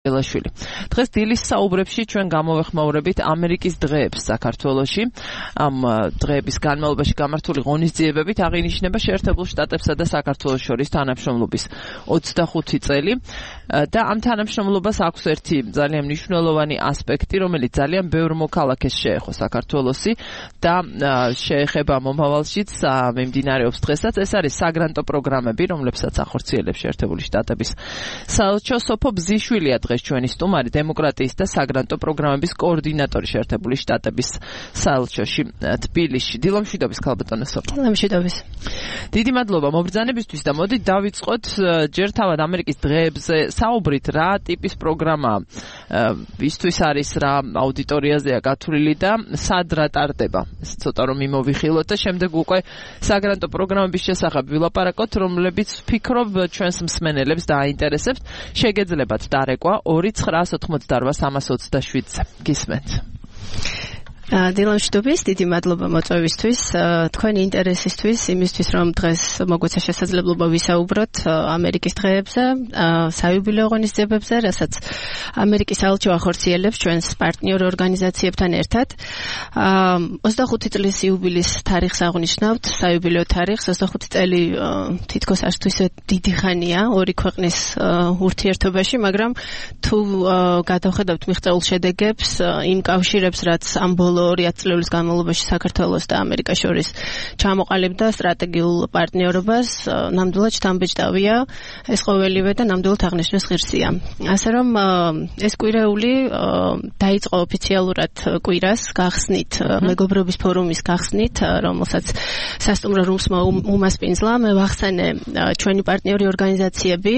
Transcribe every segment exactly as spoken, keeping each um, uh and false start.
ელაშვილი. დღეს დილის საუბრებში ჩვენ გამოვეხმაურებით ამერიკის დღეებს საქართველოში. ამ დღეების განმავლობაში გამართული ღონისძიებებით აღინიშნება შეერთებულ შტატებსა და საქართველოს შორის თანამშრომლობის ოცდახუთი წელი და ამ თანამშრომლობას აქვს ერთი ძალიან მნიშვნელოვანი ასპექტი, რომელიც ძალიან ბევრ მოქალაქეს შეეხო საქართველოსი და შეეხება მომავალშიც მიმდინარეობს დღესაც. ეს არის საგრანტო პროგრამები, რომლებსაც ახორციელებს შეერთებული შტატების საელჩო. სოფო ბზიშვილია დღეს ჩვენი სტუმარი, დემოკრატიის და საგრანტო პროგრამების კოორდინატორი შეერთებული შტატების საელჩოში თბილისში. დილომშვიდობის ქალბატონო სოფო. დილომშვიდობის. დიდი მადლობა მობრძანებისთვის და მოდით დავიწყოთ ჯერ თავად ამერიკის დღეებზე საუბრით, რა ტიპის პროგრამა ისთვის არის, რა აუდიტორიაზეა გათვლილი და სად რა ტარდება. ეს ცოტა რომ იმოვიხილოთ და შემდეგ უკვე საგრანტო პროგრამების შესახებ ვილაპარაკოთ, რომლებიც ვფიქრობ ჩვენს მსმენელებს დააინტერესებთ. შეგეძლებათ დარეკვა ორი ცხრაას ოთხმოცდაორ სამას ოცდაშვიდზე. გისმენთ. დილომშვიდობის, დიდი მადლობა მოწვევისთვის, თქვენი ინტერესისთვის, იმისთვის, რომ დღეს მოგვეცა შესაძლებლობა ვისაუბროთ ამერიკის დღეებზე, საიუბილეო ღონისძიებებზე, რასაც ამერიკის საელჩო ახორციელებს ჩვენს პარტნიორ ორგანიზაციებთან ერთად. ოცდახუთი წლის იუბილის თარიღს აღნიშნავთ, საიუბილეო თარიღს. ოცდახუთი წელი თითქოს არც თუ ისე დიდი ხანია ორი ქვეყნის ურთიერთობაში, მაგრამ თუ გადავხედავთ მიღწეულ შედეგებს, იმ კავშირებს, რაც ამ ბოლო ორი ათწლეულის განმავლობაში საქართველოს და ამერიკას შორის ჩამოყალიბდა სტრატეგიულ პარტნიორობას, ნამდვილად შთამბეჭდავია ეს ყოველივე და ნამდვილად აღნიშნვის ღირსია. ასე რომ ეს კვირეული დაიწყო ოფიციალურად კვირას გახსნით, მეგობრობის ფორუმის გახსნით, რომელსაც სასტუმრო რუმსმა უმასპინძლა. მე ვახსენე ჩვენი პარტნიორი ორგანიზაციები,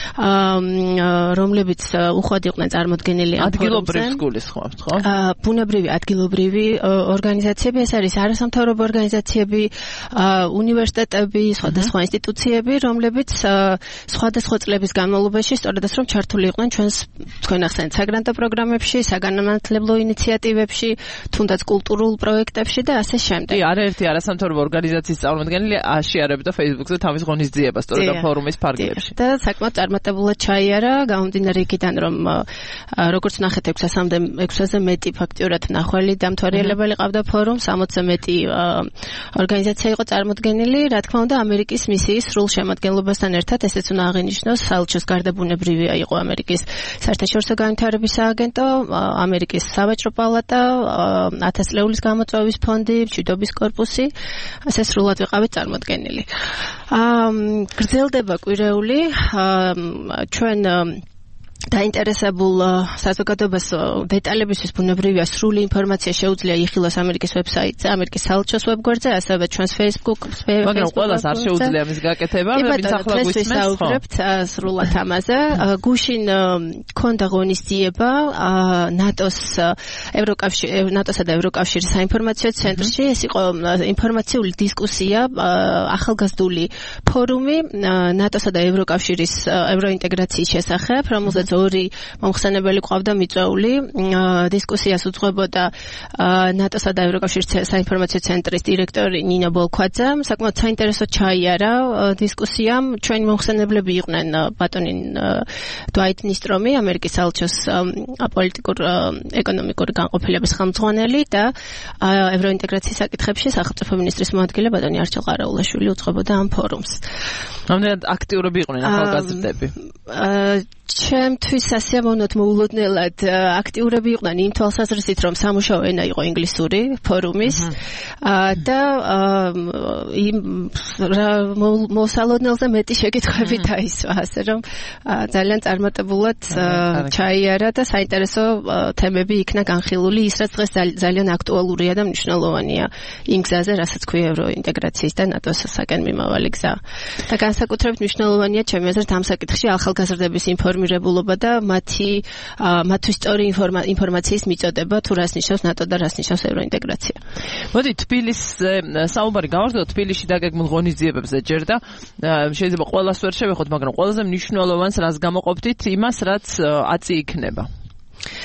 რომლებიც უხვად იყვნენ წარმოდგენილი ამ ფორუმზე. ადგილობრივ გულისხმობთ, ხო? ბუნებრივი ადგილობრივი ორგანიზაციები, ეს არის არასამთავრობო ორგანიზაციები, უნივერსიტეტები, სხვადასხვა ინსტიტუციები, რომლებიც სხვადასხვა წლების განმავლობაში სწორედ ასე რომ ჩართული იყვნენ ჩვენს თქვენ ახსენეთ საგრანტო პროგრამებში, საგანმანათლებლო ინიციატივებში, თუნდაც კულტურულ პროექტებში და ასე შემდეგ. კი, არაერთი არასამთავრობო ორგანიზაციის წარმომადგენელი აშიარებდა Facebook-ზე თავის ღონისძიებას სწორედ ამ ფორუმის ფარგლებში. და საკმაოდ წარმატებულად ჩაიარა, გამომდინარე იქიდან, რომ როგორც ნახეთ ექვსასზე მეტი ფაქტიურად მნახველი დამთვალიერებელი ყავდა ფორუმ, სამოცზე მეტი ორგანიზაცია იყო წარმოდგენილი, რა თქმა უნდა, ამერიკის მისიის სრულ შემადგენლობასთან ერთად, ესეც უნდა აღინიშნოს, საელჩოს გარდა ბუნებრივია იყო ამერიკის საერთაშორისო განვითარების სააგენტო, ამერიკის სავაჭრო პალატა, ათასწლეულის გამოწვევის ფონდი, მშვიდობის კორპუსი, ასე სრულად ვიყავით წარმოდგენილი. გრძელდება კვირეული, ჩვენ დაინტერესებულ საზოგადოებას დეტალებისთვის ბუნებრივია სრული ინფორმაცია შეუძლია იხილოს ამერიკის ვებსაიტზე, ამერიკის საელჩოს ვებგვერდზე, ასევე ჩვენს Facebook-ს, მაგრამ ყველას არ შეუძლია მის გაკეთება, ვინც ახლა გვისმენს, ხო? სრულად ამაზე. გუშინ ქონდა ღონისძიება ნატოს ევროკავშირ ნატოსა და ევროკავშირის საინფორმაციო ცენტრში. ეს იყო ინფორმაციული დისკუსია, ახალგაზრდული ფორუმი ნატოსა და ევროკავშირის ევროინტეგრაციის შესახებ, რომელზეც ორი მომხსენებელი ყავდა მიწვეული. დისკუსიას უძღვებოდა ნატოსა და ევროკავშირის საინფორმაციო ცენტრის დირექტორი ნინო ბოლქვაძე. საკმაოდ საინტერესო ჩაიარა დისკუსიამ. ჩვენი მომხსენებლები იყვნენ ბატონი დვაით ნისტრომი, ამერიკის საელჩოს პოლიტიკურ ეკონომიკური განყოფილების ხელმძღვანელი და ევროინტეგრაციის საკითხებში სახელმწიფო მინისტრის მოადგილე ბატონი არჩილ ყარაულაშვილი უძღვებოდა ამ ფორუმს. რამდენად აქტიურები იყვნენ ახალგაზრდები? ჩემთვის სასიამოვნოდ მოულოდნელად აქტიურები იყვნენ იმ თვალსაზრისით, რომ სამუშაო ენა იყო ინგლისური ფორუმის და იმ მოსალოდნელზე მეტი შეკითხვები დაისვა, ასე რომ ძალიან წარმატებულად ჩაიარა და საინტერესო თემები იქნა განხილული, ის რაც დღეს ძალიან აქტუალურია და მნიშვნელოვანია იმ გზაზე, რასაც ქვია ევროინტეგრაციის და ნატოს საკენ მიმავალი გზა. და განსაკუთრებით მნიშვნელოვანია ჩემი აზრით ამ საკითხში ახალგაზრდების ინფორმირებულობა და მათი მათთვის სწორი ინფორმაციის მიწოდება, თუ რას ნიშნავს ნატო და რას ნიშნავს ევროინტეგრაცია. მოდი თბილისზე საუბარი გავარდოთ, თბილისში დაგეგმილ ღონისძიებებზე ჯერ და შეიძლება ყველას ვერ შევეხოთ, მაგრამ ყველაზე მნიშვნელოვანს რას გამოყოფდით, იმას, რაც აწი იქნება.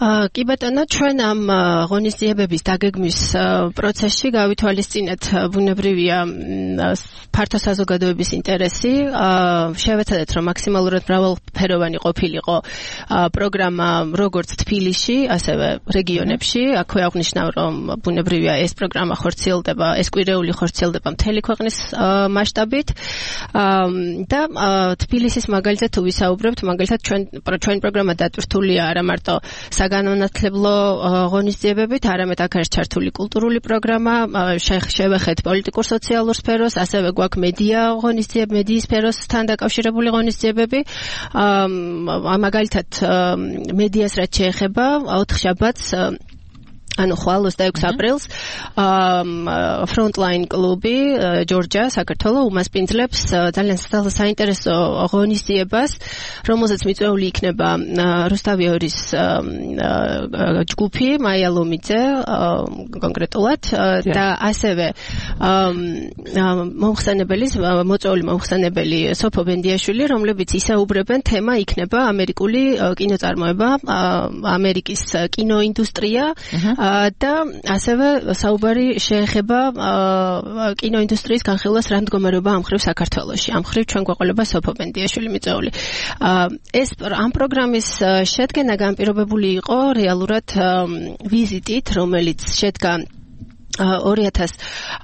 კი ბატონო, ჩვენ ამ ღონისძიებების დაგეგმვის პროცესში გავითვალისწინეთ ბუნებრივია ფართო საზოგადოების ინტერესი. შევეცადეთ, რომ მაქსიმალურად მრავალფეროვანი ყოფილიყო პროგრამა როგორც თბილისში, ასევე რეგიონებში. აქვე აღნიშნავ, რომ ბუნებრივია ეს პროგრამა ხორციელდება, ეს კვირეული ხორციელდება მთელი ქვეყნის მასშტაბით. და თბილისის მაგალითად თუ ვისაუბრებთ, მაგალითად ჩვენ ჩვენ პროგრამა დატვირთულია არა მარტო საგანმანათლებლო ღონისძიებებით, არამედ აქ არის ჩართული კულტურული პროგრამა, შევეხეთ პოლიტიკურ სოციალურ სფეროს, ასევე გვაქვს მედია ღონისძიებები, მედიის სფეროსთან დაკავშირებული ღონისძიებები. მაგალითად მედიას რაც შეეხება, ოთხშაბათს ანუ ხვალ ოცდაექვსი აპრილს Frontline კლუბი ჯორჯია საქართველოს უმასპინძლებს ძალიან საინტერესო ღონისძიებას, რომელზეც მიწვეული იქნება რუსთავიორის ჯგუფი მაია ლომიძე კონკრეტულად და ასევე მომხსენებელი მოწვეული მომხსენებელი სოფო ბენდიაშვილი, რომლებიც ისაუბრებენ, თემა იქნება ამერიკული კინოწარმოება, ამერიკის კინოინდუსტრია და ასევე საუბარი შეეხება კინოინდუსტრიის განხილვას რა მდგომარეობა ამ მხრივ საქართველოში. ამ მხრივ ჩვენ გვეყოლება სოფო ბენდიაშვილი მიწვეული. ეს ამ პროგრამის შედგენა განპირობებული იყო რეალურად ვიზიტით, რომელიც შედგა ორი ათას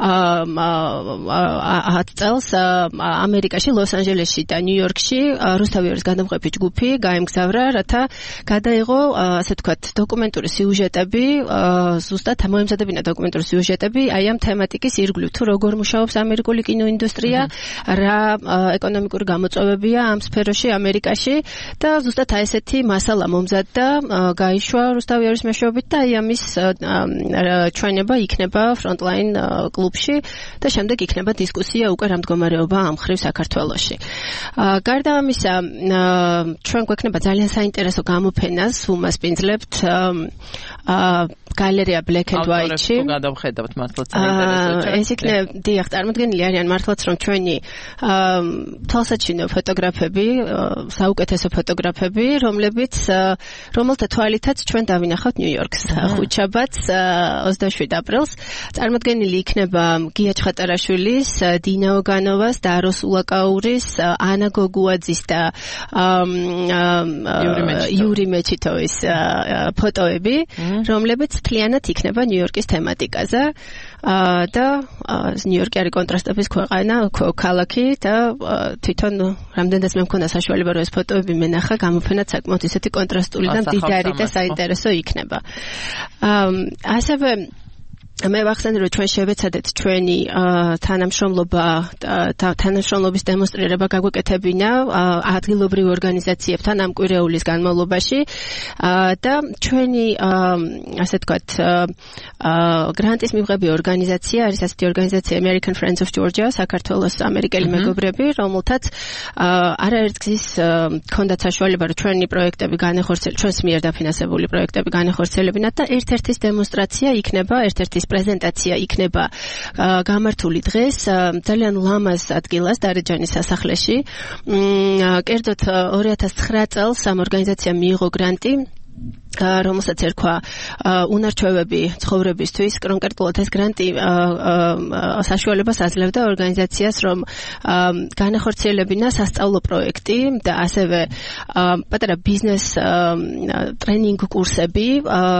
ათი წელს ამერიკაში, ლოს-ანჯელესში და ნიუ-იორკში რუსთავიორის გადამღები ჯგუფი გაემგზავრა, რათა გადაიღო, ასე ვთქვათ, დოკუმენტური სიუჟეტები, ზუსტად მოემზადებინა დოკუმენტური სიუჟეტები აი ამ თემატიკის ირგვლივ, თუ როგორ მუშაობს ამერიკული კინოინდუსტრია, რა ეკონომიკური გამოწვევებია ამ სფეროში ამერიკაში და ზუსტად აი ესეთი მასალა მომზადდა, გაიშვა რუსთავიორის მეშვეობით და აი ამის ჩვენება იქნება Frontline კლუბში და შემდეგ იქნება დისკუსია უკვე რა მდგომარეობა ამ მხრივ საქართველოში. გარდა ამისა, ჩვენ გვექნება ძალიან საინტერესო გამოფენას უმასპინძლებთ გალერეა Black and White-ში. გადავხედავთ მართლაც საინტერესოა. ეს იქნება, დიახ, წარმოდგენილი არიან მართლაც, რომ ჩვენი თვალსაჩინო ფოტოგრაფები, საუკეთესო ფოტოგრაფები, რომლებიც რომელთა თვალითაც ჩვენ დავინახავთ ნიუ-იორკს ხუთშაბათს ოცდაშვიდ აპრილს. წარმოდგენილი იქნება გია ჩხატარაშვილის, დინა ოგანოვას და აროს ულაკაურის, ანა გოგუაძის და იური მეჩიტოვის ფოტოები, რომლებიც მთლიანად იქნება ნიუ-იორკის თემატიკაზე და ნიუ-იორკი არის კონტრასტების ქვეყანა, ქალაქი და თვითონ რამდენადაც მე მქონდა საშუალება რომ ეს ფოტოები მენახა, გამოფენაც საკმაოდ ისეთი კონტრასტული და მდიდარი და საინტერესო იქნება. ასევე მე ვახსენე, რომ ჩვენ შევეცადეთ ჩვენი თანამშრომლობა თანამშრომლობის დემონსტრირება გაგვეკეთებინა ადგილობრივ ორგანიზაციებთან ამ კვირეულის განმავლობაში და ჩვენი ასე ვთქვათ გრანტის მიღები ორგანიზაცია არის ასეთი ორგანიზაცია American Friends of Georgia, საქართველოს ამერიკელი მეგობრები, რომელთაც არაერთგზის ჰქონდათ საშუალება რომ ჩვენი პროექტები განეხორციელებინათ, ჩვენს მიერ დაფინანსებული პროექტები განეხორციელებინათ და ერთ-ერთის დემონსტრაცია იქნება, ერთ-ერთის პრეზენტაცია იქნება გამართული დღეს ძალიან ლამაზ ადგილას დარეჯანის სასახლეში. კერძოდ ორი ათას ცხრა წელს ამ ორგანიზაციამ მიიღო გრანტი, რომელსაც ერქვა უნარჩვევები ცხოვრებისთვის. კონკრეტულად ეს გრანტი საშუალებას აძლევდა ორგანიზაციას, რომ განახორციელებინა სასწავლო პროექტი და ასევე პატარა ბიზნეს ტრენინგ კურსები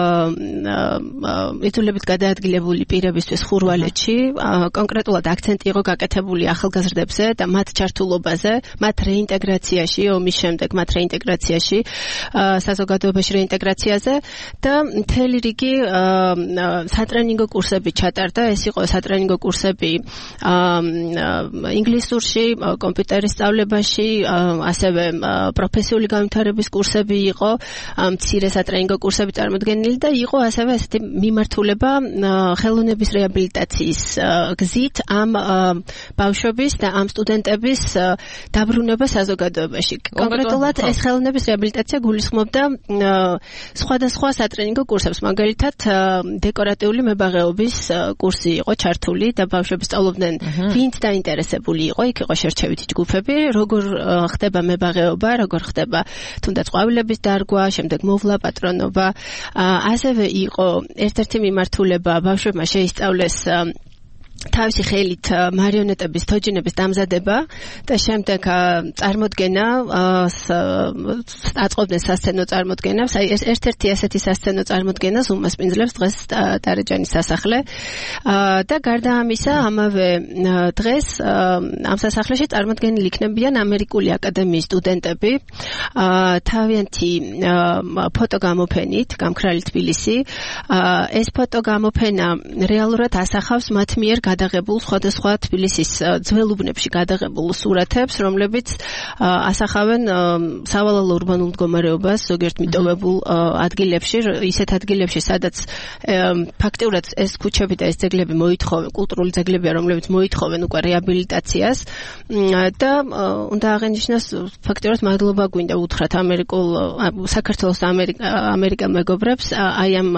იძულებით გადაადგილებული პირებისთვის ხურვალეთში. კონკრეტულად აქცენტი იყო გაკეთებული ახალგაზრდებზე და მათ ჩართულობაზე, მათ რეინტეგრაციაში, ომის შემდეგ მათ რეინტეგრაციაში, საზოგადოებაში რეინტეგრაციაში და მთელი რიგი სატრენინგო კურსები ჩატარდა. ეს იყო სატრენინგო კურსები ინგლისურში, კომპიუტერის სწავლებაში, ასევე პროფესიული განვითარების კურსები იყო, მცირე სატრენინგო კურსები წარმოდგენილი და იყო ასევე ესეთი მიმართულება ხელოვნების რეაბილიტაციის გზით ამ ბავშვების და ამ სტუდენტების დაბრუნება საზოგადოებაში. კონკრეტულად ეს ხელოვნების რეაბილიტაცია გულისხმობდა სხვადასხვა სატრენინგო კურსებს, მაგალითად დეკორატიული მებაღეობის კურსი იყო ჩართული და ბავშვები სწავლობდნენ ვინც დაინტერესებული იყო, იქ იყო შერჩევითი ჯგუფები, როგორ ხდება მებაღეობა, როგორ ხდება თუნდაც ყვავილების დარგვა, შემდეგ მოვლა, პატრონობა. ასევე იყო ერთ-ერთი მიმართულება ბავშვებმა შეისწავლეს თავისი ხელით მარიონეტების თოჯინების დამზადება და შემდეგ წარმოდგენა აწყობდნენ სასცენო წარმოდგენას. აი ეს ერთ-ერთი ასეთი სასცენო წარმოდგენას უმასპინძლებს დღეს დარეჯანის სასახლე და გარდა ამისა ამავე დღეს ამ სასახლეში წარმოდგენილი იქნებიან ამერიკული აკადემიის სტუდენტები თავიანთი ფოტოგამოფენით გამქრალი თბილისი. ეს ფოტოგამოფენა რეალურად ასახავს მათ მიერ გადაღებულ სხვადასხვა თბილისის ძველ უბნებში გადაღებულ სურათებს, რომლებიც ასახავენ სავალალო ურბანულ მდგომარეობას ზოგიერთ მიტოვებულ ადგილებში, ისეთ ადგილებში, სადაც ფაქტიურად ეს ქუჩები და ეს ძეგლები მოითხოვენ, კულტურული ძეგლებია, რომლებიც მოითხოვენ უკვე რეაბილიტაციას და უნდა აღინიშნოს ფაქტიურად მადლობა გვინდა უთხრათ ამერიკულ საქართველოს და ამერიკელ მეგობრებს აი ამ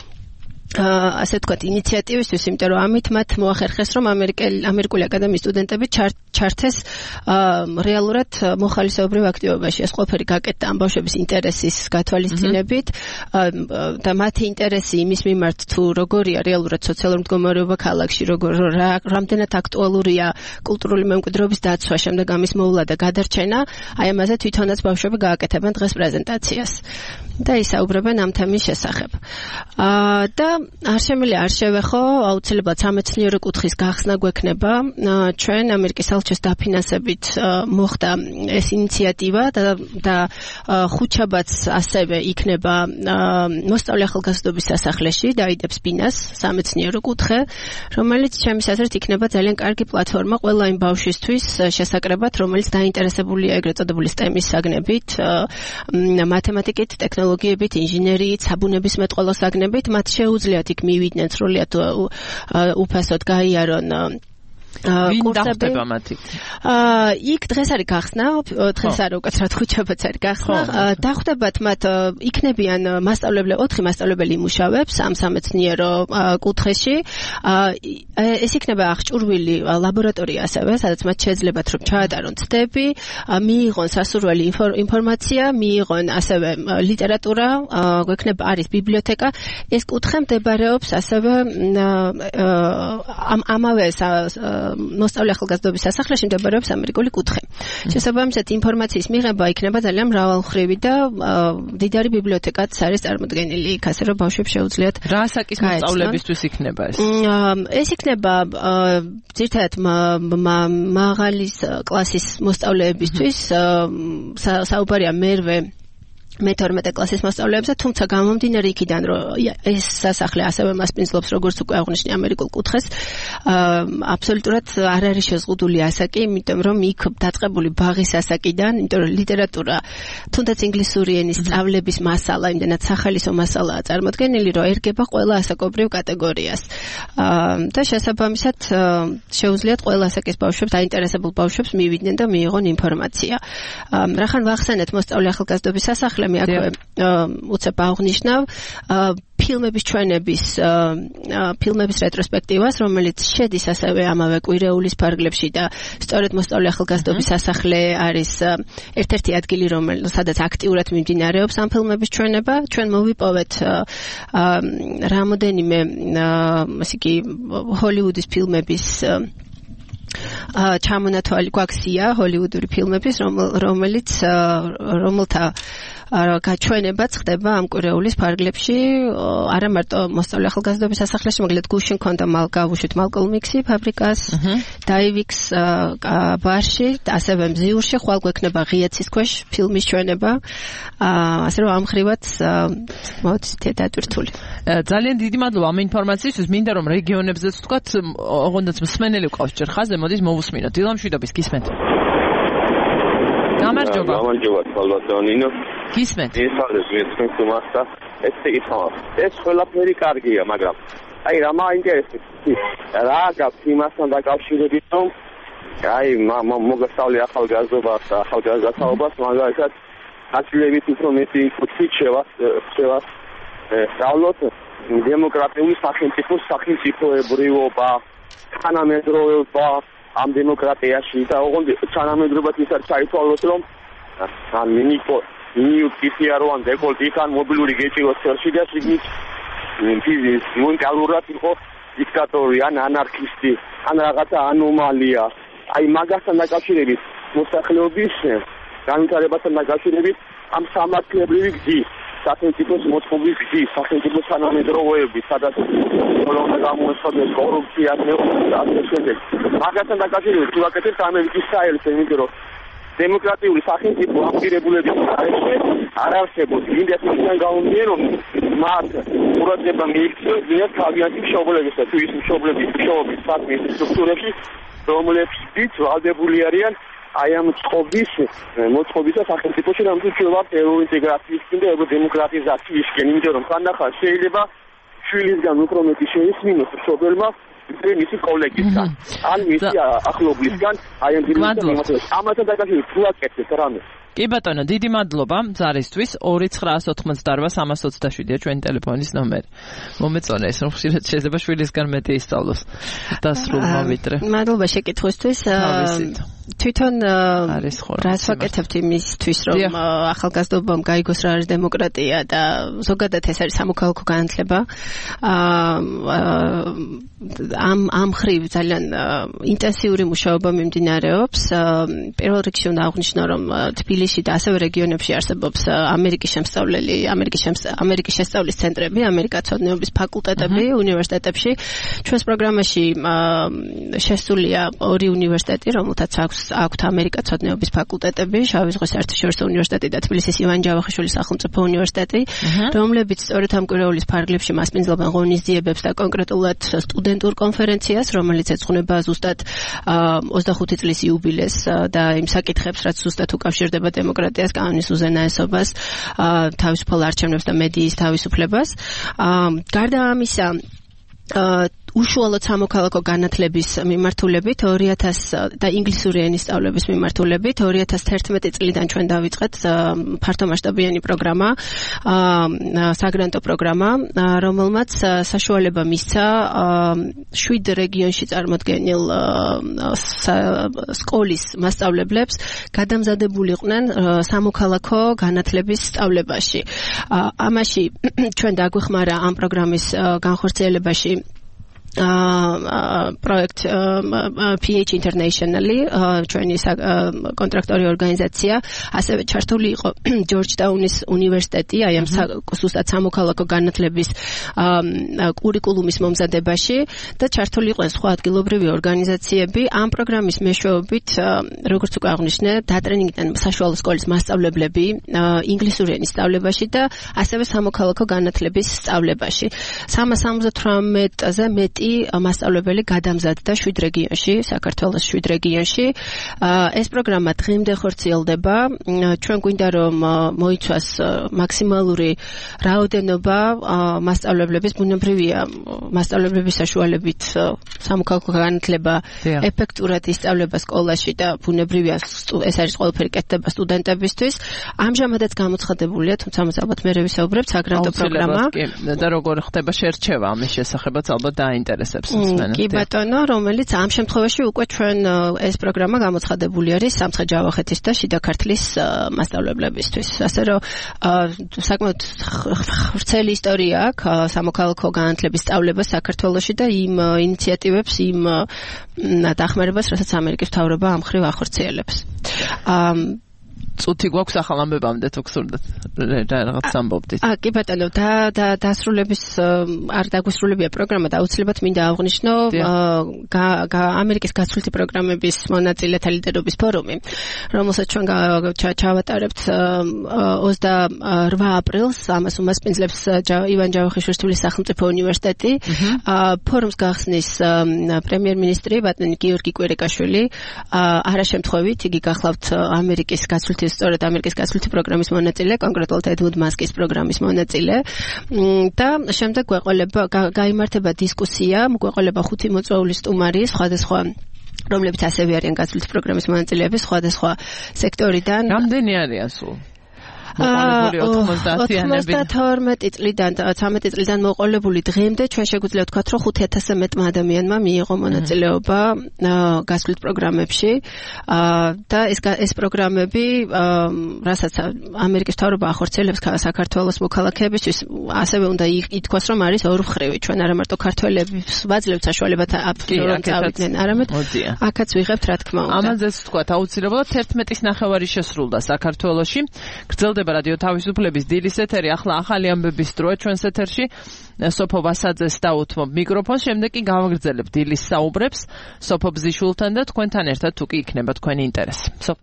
ასე თქვათ ინიციატივისთვის, იმიტომ რომ ამით მათ მოახერხეს რომ ამერიკული აკადემიის სტუდენტები ჩართეს რეალურად მოხალისეობრივ აქტივობაში. ეს ყველაფერი გაკეთდა ამ ბავშვების ინტერესის გათვალისწინებით და მათი ინტერესი იმის მიმართ თუ როგორია რეალურად სოციალური მდგომარეობა ქალაქში, როგორ რამდენად აქტუალურია კულტურული მემკვიდრეობის დაცვა, შემდეგ ამის მოვლა და გადარჩენა, აი ამაზე თვითონაც ბავშვები გააკეთებენ დღეს პრეზენტაციას და ისაუბრებენ ამ თემის შესახებ. და არ შემიძლია არ შევეხო, აუცილებლად სამეცნიერო კუთხის გახსნა გვექნება. ჩვენ ამერიკის ალჩეს დაფინანსებით მოხდა ეს ინიციატივა და და ხუთშაბათს ასევე იქნება მოსწავლე ახალგაზრდობის სასახლეში, დაიდებს ბინას სამეცნიერო კუთხე, რომელიც ჩემის აზრით იქნება ძალიან კარგი პლატფორმა ყველა იმ ბავშვისთვის შესაკრებად, რომელიც დაინტერესებულია ეგრეთ წოდებული სტემის საგნებით, მათემატიკით, ტექნოლოგიებით, ინჟინერიით, საბუნებისმეტყველო საგნებით, მათ შეუძლიათ იქ მივიდნენ სრულიად უფასოდ გაიარონ ვინ დახტება მათი? იქ დღეს არის გახსნა, დღეს არ უკეთრად ხუთშაბათს არის გახსნა. დახტებათ მათ იქნებიან მასწავლებლები, ოთხი მასწავლებელი იმუშავებს ამ სამეცნიერო კუთხეში. ეს იქნება აღჭურვილი ლაბორატორია ასევე, სადაც მათ შეძლებათ რომ ჩაატარონ ცდები, მიიღონ სასურველი ინფორმაცია, მიიღონ ასევე ლიტერატურა, გვექნება არის ბიბლიოთეკა. ეს კუთხე მდებარეობს ასევე ამ ამავე მოსწავლე ახალგაზრდობის სასახლეში მდებარეობს ამერიკული კუთხე. შესაბამისად ინფორმაციის მიღება იქნება ძალიან მრავალმხრივი და დიდარი ბიბლიოთეკაც არის წარმოდგენილი იქ, ასე რომ ბავშვებს შეუძლიათ რა ასაკის მოსწავლეებისთვის იქნება ეს? ეს იქნება ძირითადად მაღალი კლასის მოსწავლეებისთვის, საუბარია მერვე მეთორმეტე კლასის მოსწავლეებზე, თუმცა გამომდინარე იქიდან, რომ ეს სასახლე ასევე მასპინძლობს, როგორც უკვე აღნიშნე ამერიკულ კუთხეს, აბსოლუტურად არ არის შეზღუდული ასაკი, იმიტომ რომ იქ დაწყებული ბაღის ასაკიდან, იმიტომ რომ ლიტერატურა, თუნდაც ინგლისური ენის სწავლების მასალა, იმდენად სახალისო მასალაა წარმოდგენილი, რომ ერგება ყველა ასაკობრივ კატეგორიას. და შესაბამისად შეუძლიათ ყველა ასაკის ბავშვებს, დაინტერესებულ ბავშვებს მივიდნენ და მიიღონ ინფორმაცია. რახან ვახსენეთ მოსწავლე ახალგაზრდობის სასახლე მე აქვე უცებ აღნიშნავ ფილმების ჩვენების ფილმების რეტროსპექტივას, რომელიც შედის ასევე ამავე კვირეულის ფარგლებში და სწორედ მოსწავლე ახალგაზრდობის სასახლე არის ერთ-ერთი ადგილი, რომელსაც აქტიურად მიმდინარეობს ამ ფილმების ჩვენება. ჩვენ მოვიპოვეთ რამოდენიმე ასე იგი ჰოლივუდის ფილმების ჩამონათვალი გვაქვს ჰოლივუდური ფილმების, რომელიც რომელთა გაჩვენებაც ხდება ამ კვირეულის ფარგლებში, არა მარტო მოსწავლე ახალგაზრდობის სასახლეში, მაგალითად გუშინ ქონდა გავუშვით მალკოლმ იქსი ფაბრიკას, დაივიქს ბარში, ასევე მზიურში, ხვალ გვექნება ღიაცის ქვეშ ფილმის ჩვენება, ასე რომ ამ ხრივაც მოვიცით დატვირთული. ძალიან დიდი მადლობა ამ ინფორმაციისთვის. მინდა რომ რეგიონებზეც ვთქვათ, ოღონდაც მსმენელი გვყავს ჯერ ხაზზე, მოდის მოვუსმინოთ. დილამშვიდობის, გისმენთ. გამარჯობა. გამარჯობა, სალვადორინო. გისმენთ. ეს არის მეცნიერის თუმცა ეს იგივე. ეს ყველაფერი კარგია, მაგრამ აი რა მაინტერესებს? რა გაქვს იმასთან დაკავშირებით, რომ აი მოგასწავლე ახალგაზრდობას და ახალგაზრდაობას, მაგალითად გაცილებით უფრო მეტი ხუთით შევას სწავლოთ დემოკრატიული სახელმწიფოს სახელმწიფოებრიობა, თანამედროვეობა ამ დემოკრატიაში და ოღონდ თანამედროვეობაც ის არის საერთოდ რომ ან მინიკო ნიუ პიციარო ან დეკოლტი ან მობილური გეჭიროს ხელში და შიგნით ფიზის მონტალურად იყო დიქტატორი ან ანარქისტი ან რაღაცა ანომალია. აი მაგასთან დაკავშირებით მოსახლეობის განვითარებასთან დაკავშირებით ამ სამართლებრივი გზის სახელმწიფოს მოწყობის გზის, სახელმწიფოს თანამედროვეობის, სადაც უნდა გამოეცხადოს კორუფცია, მეუღლე და ასე შემდეგ. მაგასთან დაკავშირებით თუ ვაკეთებთ ამერიკის საელჩო, იმიტომ რომ დემოკრატიული სახელმწიფო აქტირებულების გარეშე არ არსებობს. მინდა ისინი გაუმჯერო მათ ყურადღება მიიქცნენ თავიანთი მშობლებისა თუ ის მშობლების მშობლების საქმის სტრუქტურებში, რომლებიც ვალდებული არიან აი ამ წყობის მოწყობისა სახელმწიფოში, რამაც ჩვევართ ევროინტეგრაციისკენ და ევროდემოკრატიზაციისკენ, იმიტომ რომ ხანდახან შეიძლება შვილისგან უფრო მეტი შეისმინოს მშობელმა მისი კოლეგისგან, ან მისი ახლობლისგან, აი ამ დილის ამათან დაკავშირებით თუ აკეთებთ რამე. კი ბატონო, დიდი მადლობა ზარისთვის. ორი ცხრაას ოთხმოცდაარბა სამას ოცდაშვიდია ჩვენი ტელეფონის ნომერი. მომეწონა ეს რომ ხშირად შეიძლება შვილისგან მეტი ისწავლოს დასრულმა ვიდრე. მადლობა შეკითხვისთვის. თვითონ რას ვაკეთებთ იმისთვის რომ ახალგაზრდობამ გაიგოს რა არის დემოკრატია და ზოგადად ეს არის სამოქალაქო განათლება. ამ ამ ხრივ ძალიან ინტენსიური მუშაობა მიმდინარეობს. პირველ რიგში უნდა აღვნიშნო რომ თბილისში და ასევე რეგიონებში არსებობს ამერიკის შემსწავლელი, ამერიკის ამერიკის შესწავლის ცენტრები, ამერიკაცოდნეობის ფაკულტეტები უნივერსიტეტებში. ჩვენს პროგრამაში შესულია ორი უნივერსიტეტი, რომელთაც აქვს აქვთ ამერიკაცოდნეობის ფაკულტეტები, შავი ზღვის საერთაშორისო უნივერსიტეტი და თბილისის ივან ჯავახიშვილის სახელმწიფო უნივერსიტეტი, რომლებიც სწორედ ამ კვირაულის ფარგლებში მასპინძლობენ ღონისძიებებს და კონკრეტულად სტუდენტურ კონფერენციას, რომელიც ეძღვნება ზუსტად ოცდახუთი წლის იუბილეს და იმ საკითხებს, რაც ზუსტად უკავშირდება დემოკრატიას, კანონის უზენაესობას, თავისუფალ არჩევნებს და მედიის თავისუფლებას. გარდა ამისა, უშუალოდ სამოქალაქო განათლების მიმართულებით ორი ათას და ინგლისური ენის სწავლების მიმართულებით ორი ათას თერთმეტი წლიდან ჩვენ დავიწყეთ ფართომასშტაბიანი პროგრამა, საგრანტო პროგრამა, რომელმაც საშუალება მისცა შვიდ რეგიონში წარმოდგენილ სკოლის მასწავლებლებს გადამზადებულიყვნენ სამოქალაქო განათლების სწავლებაში. ამაში ჩვენ დაგვეხმარა ამ პროგრამის განხორციელებაში project P H Internationally, ჩვენი კონტრაქტორი ორგანიზაცია, ასევე ჩართული იყო ჯორჯტაუნის უნივერსიტეტი, აი ამ ზუსტად სამოქალაქო განათლების კურიკულუმის მომზადებაში და ჩართული იყვნენ სხვა ადგილობრივი ორგანიზაციები. ამ პროგრამის მეშვეობით, როგორც უკვე აღვნიშნე, დატრენინგდნენ საშუალო სკოლის მასწავლებლები ინგლისური ენის სწავლებაში და ასევე სამოქალაქო განათლების სწავლებაში. სამას სამოცდათვრამეტზე მეტი მასწავლებელი გადამზადდა შვიდ რეგიონში, საქართველოს შვიდ რეგიონში. ეს პროგრამა დღემდე ხორციელდება. ჩვენ გვინდა რომ მოიცვას მაქსიმალური რაოდენობა მასწავლებლების, ბუნებრივია მასწავლებლების საშუალებით სამოქალაქო განათლება ეფექტურად ისწავლება სკოლაში და ბუნებრივია ეს არის ყველაფერი კეთდება სტუდენტებისთვის. ამჟამადაც გამოცხადებულია, თუმცა ალბათ მე ვისაუბრებ საგრანტო პროგრამა. და როგორ ხდება შერჩევა ამის შესახებაც ალბათ დაინტერესებს. კი ბატონო, რომელიც ამ შემთხვევაში უკვე ჩვენ ეს პროგრამა გამოცხადებული არის სამცხე-ჯავახეთის და შიდა ქართლის მასწავლებლებისთვის. ასე რომ საკმაოდ ვრცელი ისტორია აქვს სამოქალაქო განათლების სწავლებას საქართველოში და იმ ინიციატივებს, იმ დახმარებას, რასაც ამერიკის მთავრობა ამ ხრივ ახორციელებს. წუთი გვაქვს ახალ ამბებამდე თუ გსურდათ რაღაც ამბობდით. აა კი ბატონო, და და დასრულების არ დაგვისრულებია პროგრამა და აუცილებლად მინდა აღვნიშნო ამერიკის გასვლითი პროგრამების მონაწილეთა ლიდერობის ფორუმი, რომელსაც ჩვენ ჩავატარებთ ოცდაორ აპრილს, ამას უმასპინძლებს ივან ჯავახიშვილის სახელმწიფო უნივერსიტეტი. ფორუმს გახსნის პრემიერ-მინისტრი ბატონი გიორგი კვირიკაშვილი. არაშემთხვევით იგი გახლავთ ამერიკის გასვლითი სწორედ ამერიკის გასვლითი პროგრამის მონაწილე, კონკრეტულად ედვუდ მასკის პროგრამის მონაწილე და შემდეგ გვეყოლება გაიმართება დისკუსია, გვეყოლება ხუთი მოწვეული სტუმარი, სხვადასხვა რომლებიც ასევე არიან გასვლითი პროგრამის მონაწილეები სხვადასხვა სექტორიდან. რამდენი არიან სულ? მოყოლებული ოცდაათიანები ოცდათორმეტი წლიდან ცამეტი წლიდან მოყოლებული დღემდე ჩვენ შეგვიძლია ვთქვათ, რომ ხუთ ათასზე მეტმა ადამიანმა მიიღო მონაწილეობა გასვლით პროგრამებში და ეს ეს პროგრამები, რასაც ამერიკის მთავრობა ახორციელებს საქართველოს მოქალაქეებისთვის, ასევე უნდა ითქვას, რომ არის ორმხრივი. ჩვენ არა მარტო ქართველებს ვაძლევთ საშუალებათ აბსოლუტურად წავიდნენ, არამედ აქაც ვიღებთ, რა თქმა უნდა. ამაზეც ვთქვათ, აუცილებლად თერთმეტის ნახევარი შესრულდა საქართველოში. გრძელდება რადიო თავისუფლების დილის ეთერი, ახლა ახალი ამბების დროა ჩვენს ეთერში. სოფო ვასაძეს დაუთმობ მიკროფონს, შემდეგ კი გავაგრძელებ დილის საუბრებს სოფო ბზიშვილთან და თქვენთან ერთად თუ კი იქნება თქვენი ინტერესი. სოფო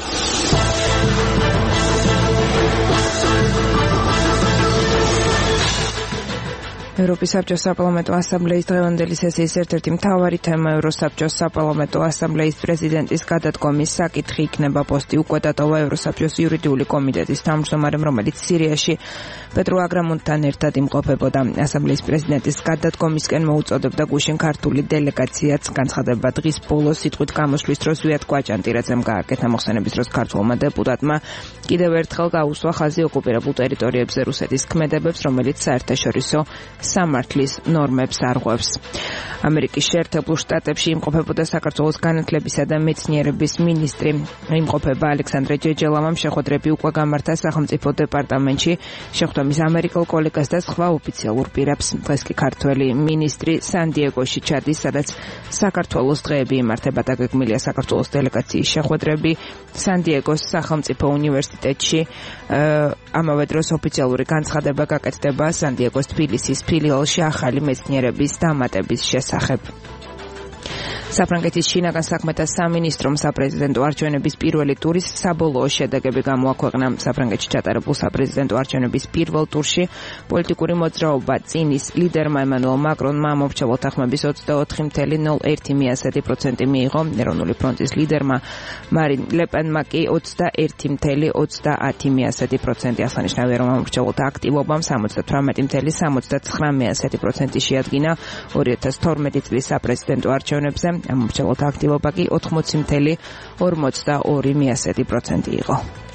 ევროპის საბჭოს საპარლამენტო ასამბლეის დღევანდელი სესიის ერთ-ერთი მთავარი თემა ევროსაბჭოს საპარლამენტო ასამბლეის პრეზიდენტის გადადგომის საკითხი იქნება. პოსტი უკვე დატოვა ევროსაბჭოს იურიდიული კომიტეტის თავმჯდომარემ, რომელიც სირიაში პეტრუ აგრამონთან ერთად იმყოფებოდა. ასამბლეის პრეზიდენტის გადადგომისკენ მოუწოდებდა გუშინ ქართული დელეგაციაც. განცხადება დღის ბოლოს სიტყვით გამოსვლის დროს ვიად კვაჭანტირაძემ გააკეთა. მოხსენების დროს ქართულმა დეპუტატმა კიდევ ერთხელ გაუსვა ხაზი ოკუპირებულ ტერიტორიებზე რუსეთის ქმედებებს, რომელიც საერთაშორისო სამართლის ნორმებს არღვევს. ამერიკის შეერთებულ შტატებში იმყოფებოდა საქართველოს განათლებისა და მეცნიერების მინისტრი. იმყოფება ალექსანდრე ჯეჯელავამ შეხვედრები უკვე გამართა სახელმწიფო დეპარტამენტში, შეხვდომის ამერიკელ კოლეგას და სხვა ოფიციალურ პირებს. დღეს კი ქართველი მინისტრი სან-დიეგოში ჩადის, სადაც საქართველოს დღეები იმართება. დაგეგმილია საქართველოს დელეგაციის შეხვედრები სან-დიეგოს სახელმწიფო უნივერსიტეტში. ამავე დროს ოფიციალური განცხადება გაკეთდება სან-დიეგოს თბილისის ფილიალში ახალი მეცნიერების დამატების შესახებ. საფრანგეთის შინაგან საქმეთა სამინისტრომ საპრეზიდენტო არჩევნების პირველი ტურის საბოლოო შედეგები გამოაქვეყნა. საფრანგეთში ჩატარებულ საპრეზიდენტო არჩევნების პირველ ტურში პოლიტიკური მოძრაობა წინის ლიდერმა ემანუელ მაკრონმა მომრჩეველთა ხმების ოცდაოთხი ფاصლე ნულ ერთი პროცენტი მიიღო. ეროვნული ფრონტის ლიდერმა მარინ ლეპენმა კი ოცდაერთი ფاصლე ოცდაათი პროცენტი. აღსანიშნავია, რომ მომრჩეველთა აქტივობამ სამოცდათვრამეტი ფاصლე სამოცდათხრამეტი პროცენტი შეადგინა ორი ათას თორმეტი წლის საპრეზიდენტო არჩევნებზე. ამომრჩეველთა აქტივობა კი ოთხმოცი ფاصლე ორმოცდაორი პროცენტი იყო.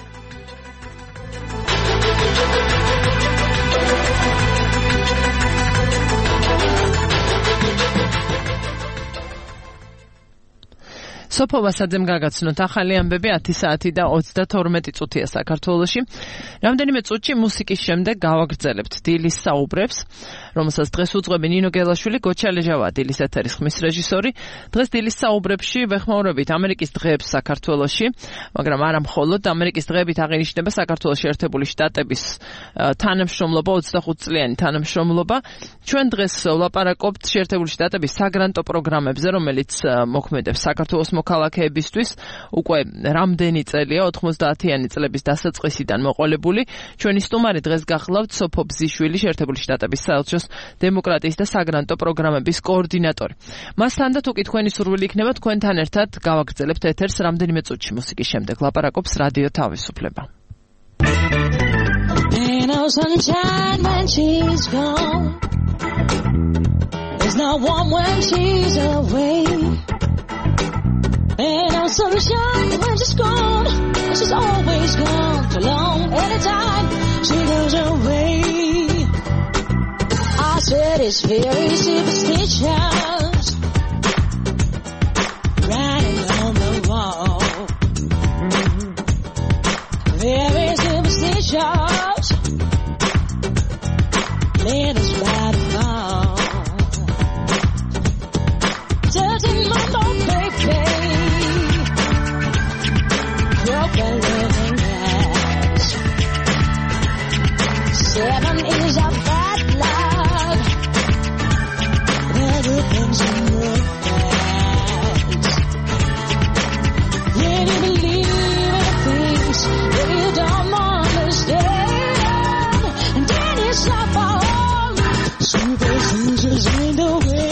სოფო ვასაძემ გაგაცნოთ ახალი ამბები ათი საათი და ოცდათორმეტი წუთია საქართველოში. რამდენიმე წუთში მუსიკის შემდეგ გავაგრძელებთ დილის საუბრებს, რომელსაც დღეს უძღვები ნინო გელაშვილი, გოჩა ლეჟავა დილის ეთერის ხმის რეჟისორი. დღეს დილის საუბრებში ვეხმაურებით ამერიკის დღეებს საქართველოში, მაგრამ არა მხოლოდ. ამერიკის დღეებით აღინიშნება საქართველოს შეერთებული შტატების თანამშრომლობა, ოცდახუთ წლიანი თანამშრომლობა. ჩვენ დღეს ვლაპარაკობთ შეერთებული შტატების საგრანტო პროგრამებზე, რომელიც მოქმედებს საქართველოს მოქალაქეებისთვის უკვე რამდენი წელია, ოთხმოცდაათიანი წლების დასაწყისიდან მოყოლებული. ჩვენი სტუმარი დღეს გახლავთ სოფო ბზიშვილი, შეერთებული შტატების საელჩოს დემოკრატიის და საგრანტო პროგრამების კოორდინატორი. მასთან და თუ კი თქვენი სურვილი იქნება, თქვენთან ერთად გავაგრძელებთ ეთერს რამდენიმე წუთში მუსიკის შემდეგ. ლაპარაკობს რადიო თავისუფლება. Ain't no sunshine when she's gone. She's always gone too long. Anytime she goes away, I said it's very superstitious, writing on the wall. Very superstitious, let us ride the fall. Doesn't my love baby? Broken living glass. Seven is a bad luck. Everything's in your past. Can you believe in things that you don't understand? And then it's not all superstitions in the way.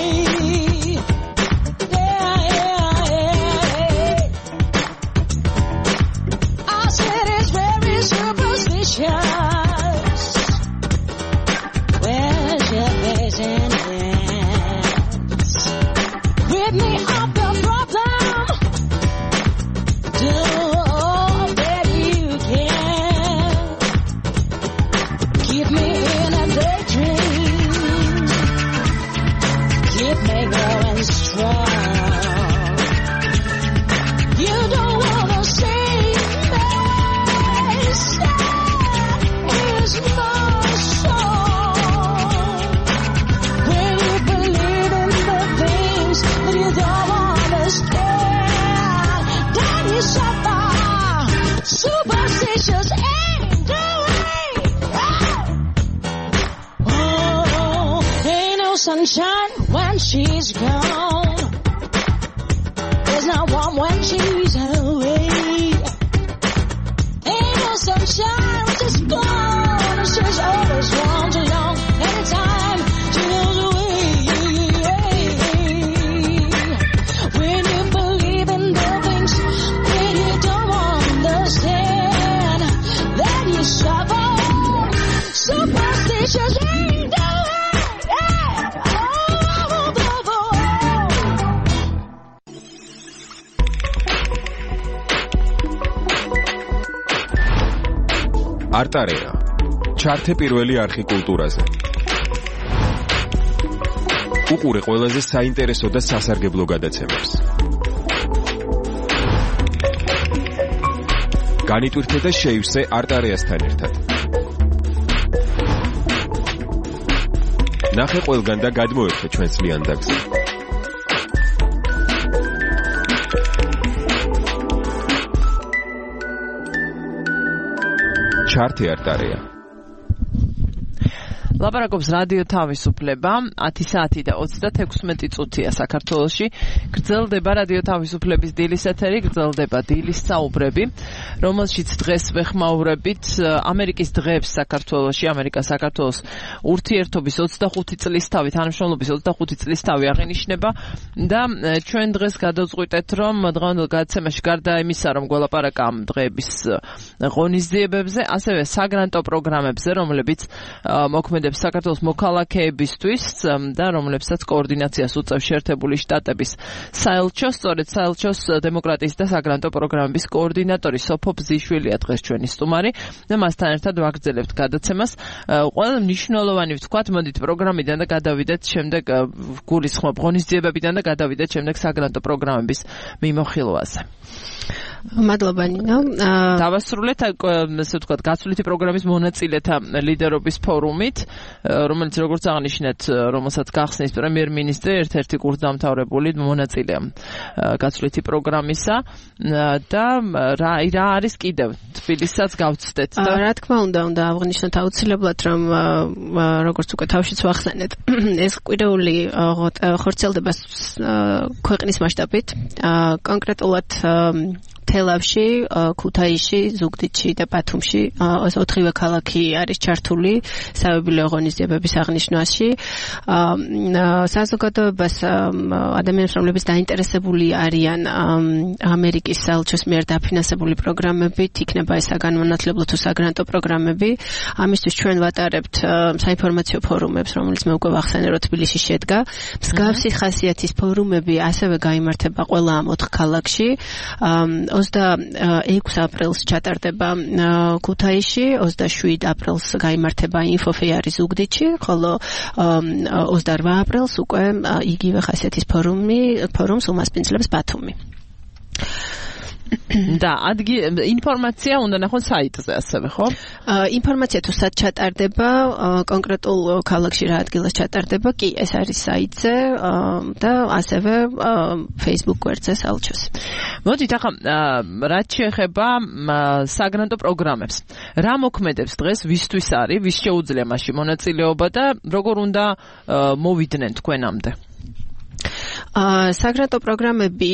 sunshine when she's gone. There's not warm when she's away. Ain't no sunshine when she's gone. And she's always gone too long. Anytime she goes away. When you believe in the things when you don't understand, then you suffer. Superstitious ain't the way. Yeah. Oh, oh, oh, oh. არტარია ჩართე პირველი არხი კულტურაზე. უყურე ყველაზე საინტერესო და სასარგებლო გადაცემებს. განიტვირთე და შეივსე არტარიასთან ერთად. ნახე ყველგან და გადმოერთე ჩვენს ლიანდაგზე. ჩართე არტარია. ლაპარაკობს რადიო თავისუფლება ათი საათი და ოცდათექვსმეტი წუთია საქართველოში. გრძელდება რადიო თავისუფლების დილის ეთერი, გრძელდება დილის საუბრები, რომელშიც დღეს ვეხმაურებით ამერიკის დღეებს საქართველოში, ამერიკა საქართველოს ურთიერთობის ოცდახუთი წლის თავი, თანამშრომლობის ოცდახუთი წლის თავი აღინიშნება და ჩვენ დღეს გადავწყვიტეთ, რომ დღევანდელ გადაცემაში გარდა იმისა, რომ გველაპარაკა ამ დღეების ღონისძიებებზე, ასევე საგრანტო პროგრამებზე, რომლებიც მოქმედებს საქართველოს მოქალაქეებისთვის და რომლებსაც კოორდინაციას უწევს შეერთებული შტატების საელჩო, სწორედ საელჩოს დემოკრატიის და საგრანტო პროგრამების კოორდინატორი სოფო ბზიშვილია დღეს ჩვენი სტუმარი და მასთან ერთად ვაგრძელებთ გადაცემას. ყველა მნიშვნელოვანი ვთქვათ, მოდით პროგრამიდან და გადავიდეთ შემდეგ გულისხმობ ღონისძიებებიდან და გადავიდეთ შემდეგ საგრანტო პროგრამების მიმოხილვაზე. მადლობა ნინო. დავასრულეთ ასე ვთქვათ გაცვლითი პროგრამის მონაწილეთა ლიდერობის ფორუმით, რომელიც როგორც აღნიშნეთ, რომელსაც გახსნის პრემიერ-მინისტრი, ერთ-ერთი კურსდამთავრებული მონაწილეა გაცვლითი პროგრამისა და რა რა არის კიდევ თბილისსაც გავცდეთ და რა თქმა უნდა, უნდა აღნიშნოთ აუცილებლად, რომ როგორც უკვე თავშიც ვახსენეთ, ეს კვირეული ხორციელდება ქვეყნის მასშტაბით, კონკრეტულად თელავში, ქუთაისში, ზუგდიდში და ბათუმში ოთხივე ქალაქი არის ჩართული საიუბილეო ღონისძიებების აღნიშვნაში. საზოგადოებას ადამიანებს, რომლებიც დაინტერესებული არიან ამერიკის საელჩოს მიერ დაფინანსებული პროგრამებით, იქნება ეს საგანმანათლებლო თუ საგრანტო პროგრამები. ამისთვის ჩვენ ვატარებთ საინფორმაციო ფორუმებს, რომელიც მე უკვე ვახსენე, რომ თბილისში შედგა. მსგავსი ხასიათის ფორუმები ასევე გაიმართება ყველა ამ ოთხ ქალაქში. ოცდაექვსი აპრილს ჩატარდება ქუთაისში, ოცდაშვიდ აპრილს გაიმართება ინფოფეარი ზუგდიდში, ხოლო ოცდაორ აპრილს უკვე იგივე ხასიათის ფორუმი ფორუმს უმასპინძლებს ბათუმი. და ადგი ინფორმაცია უნდა ნახოთ საიტზე ასევე, ხო? ინფორმაცია თუ სად ჩატარდება, კონკრეტულ ქალაქში რა ადგილას ჩატარდება, კი, ეს არის საიტზე და ასევე Facebook გვერდზე საელჩოს. მოდით ახლა რაც შეეხება საგრანტო პროგრამებს. რა მოქმედებს დღეს, ვისთვის არის, ვის შეუძლია მასში მონაწილეობა და როგორ უნდა მოვიდნენ თქვენამდე? საგრანტო პროგრამები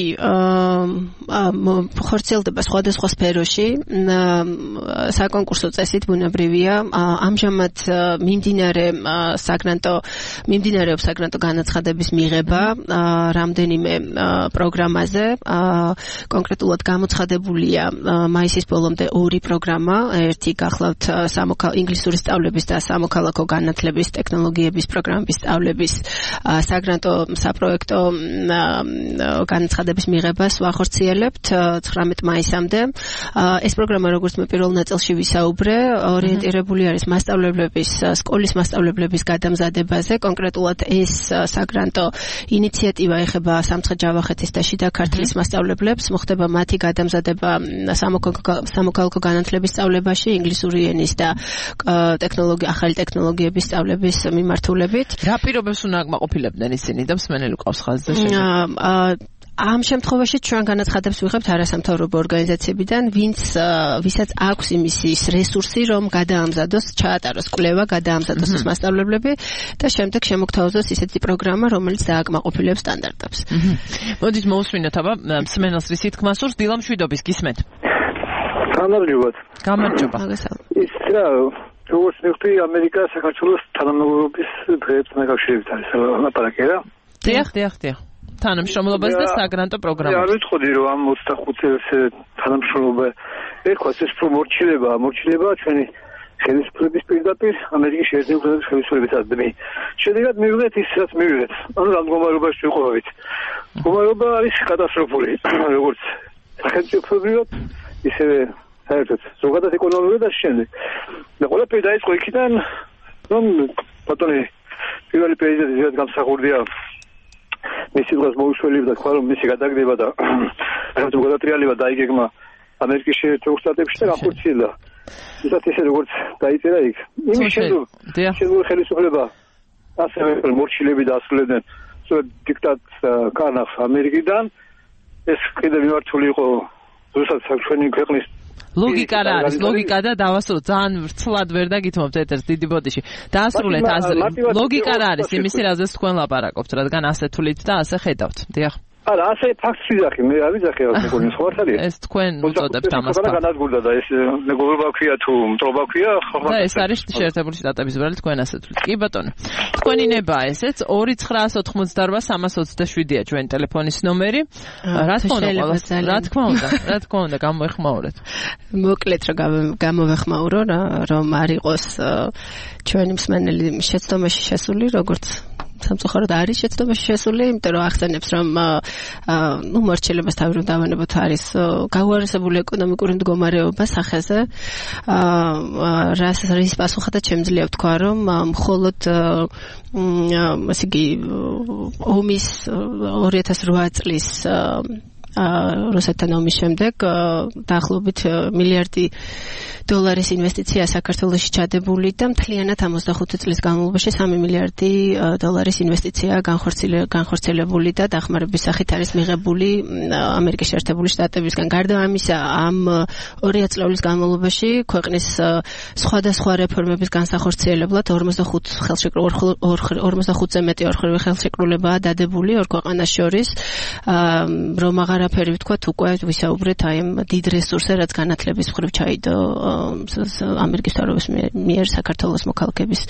ხორციელდება სხვადასხვა სფეროში. საკონკურსო წესით ბუნებრივია. ამჟამად მიმდინარე საგრანტო მიმდინარეობს საგრანტო განაცხადების მიღება რამდენიმე პროგრამაზე. კონკრეტულად გამოცხადებულია მაისის ბოლომდე ორი პროგრამა. ერთი გახლავთ ინგლისური სწავლების და სამოქალაქო განათლების ტექნოლოგიების პროგრამების სწავლების საგრანტო საპროექტო განაცხადების მიღებას ვახორციელებთ ცხრამეტ მაისამდე. ეს პროგრამა, როგორც მე პირველ ნაწილში ვისაუბრე, ორიენტირებული არის მასწავლებლების, სკოლის მასწავლებლების გადამზადებაზე. კონკრეტულად ეს საგრანტო ინიციატივა ეხება სამცხე-ჯავახეთის და შიდა ქართლის მასწავლებლებს. მოხდება მათი გადამზადება სამოქალაქო განათლების სწავლებაში, ინგლისური ენის და ტექნოლოგია, ახალი ტექნოლოგიების სწავლების მიმართულებით. რა პირობებს უნდა აკმაყოფილებდნენ ისინი და მსმენელი ყავს ხაზზე? ამ შემთხვევაში ჩვენ განაცხადებს ვიღებთ არასამთავრობო ორგანიზაციებიდან, ვინც ვისაც აქვს იმის ის რესურსი, რომ გადაამზადოს, ჩაატაროს კვლევა, გადაამზადოს ეს მასწავლებლები და შემდეგ შემოგთავაზოს ისეთი პროგრამა, რომელიც დააკმაყოფილებს სტანდარტებს. მოდით მოусმინოთ აბა მსმენელს რისი თქმა სურს, დილა მშვიდობის გისმენთ. გამარჯობათ. გამარჯობა. ის რა როგორც მივხვდი, ამერიკა საქართველოს თანამდებობის დღეებთან დაკავშირებით არის ლაპარაკი რა. დიახ, დიახ, დიახ. თანამშრომლობაზე და საგრანტო პროგრამაზე. არ ვიტყოდი რომ ამ ოცდახუთი თანამშრომლობა ერქვა ეს პრომორჩილება, მორჩილება ჩვენი ხელისუფლების პირდაპირ ამერიკის შეერთებული შტატების ხელისუფლების აზრი. შედეგად მივიღეთ ის რაც მივიღეთ. ანუ რა მდგომარეობაში ვიყავით. მდგომარეობა არის კატასტროფული, როგორც სახელმწიფოებრივად, ისევე საერთოდ ზოგადად ეკონომიკურად და შემდეგ. და ყველაფერი დაიწყო იქიდან, რომ ბატონი პირველი პრეზიდენტი ზედ გამსახურდია მისი დღეს მოუშველება და თქვა რომ მისი გადაგდება და რაღაც გადატრიალება დაიგეგმა ამერიკის შეერთებულ შტატებში და განხორციელა. ისაც ესე როგორც დაიწერა იქ. იმის შემდეგ შეგვიძლია ხელისუფლება ასევე მორჩილები დაასრულებდნენ დიქტატ კანახს ამერიკიდან. ეს კიდევ მიმართული იყო ზუსტად ჩვენი ქვეყნის ლოგიკა რა არის? ლოგიკა და დავასრულოთ ძალიან ვრცლად ვერ დაგითმობთ ეთერს დიდი ბოდიში. დაასრულეთ აზრი. ლოგიკა რა არის იმისი, რაზეც თქვენ ლაპარაკობთ, რადგან ასე თulit და ასე ხედავთ. დიახ. არა, ასე ფაქტს ვიძახი, მე არ ვიძახი რა მეგონის ხო არ არის? ეს თქვენ უწოდებთ ამას. და განადგურდა და ეს მეგობრობა ქვია თუ მტრობა ქვია, ხო? და ეს არის შეერთებული შტატების ბრალი თქვენ ასე თulit. კი ბატონო. თქვენი ნებაა ესეც ორი ცხრაას ოთხმოცდარბა სამას ოცდაშვიდია ჩვენი ტელეფონის ნომერი. რა თქმა უნდა, რა თქმა უნდა, რა თქმა უნდა, გამოეხმაურეთ. მოკლედ რა გამოვეხმაურო რა, რომ არ იყოს ჩვენი მსმენელი შეცდომაში შესული, როგორც სამწუხაროდ არის შეცდომაში შესული, იმიტომ რომ ახსენებს რომ ნუ მორჩილებას თავი რომ დავანებოთ არის გაუარესებული ეკონომიკური მდგომარეობა სახეზე. რას რის პასუხადაც შემიძლია ვთქვა, რომ მხოლოდ ასე იგი ომის ორი ათას რვა წლის რუსეთთან ომის შემდეგ დაახლოებით მილიარდი დოლარის ინვესტიცია საქართველოში ჩადებული და მთლიანად ოცდახუთი წლის განმავლობაში სამი მილიარდი დოლარის ინვესტიცია განხორციელებული და დახმარების სახით არის მიღებული ამერიკის შეერთებული შტატებისგან. გარდა ამისა, ამ ორი ათწლეულის განმავლობაში ქვეყნის სხვადასხვა რეფორმების განსახორციელებლად ორმოცდახუთზე მეტი ორმხრივი ხელშეკრულებაა დადებული ორ ქვეყანას შორის, რომ აღარაფერი ვთქვათ, უკვე ვისაუბრეთ აი ამ დიდ რესურსზე, რაც განათლების მხრივ ჩაიდო ამერიკის მთავრობის მიერ საქართველოს მოქალაქეების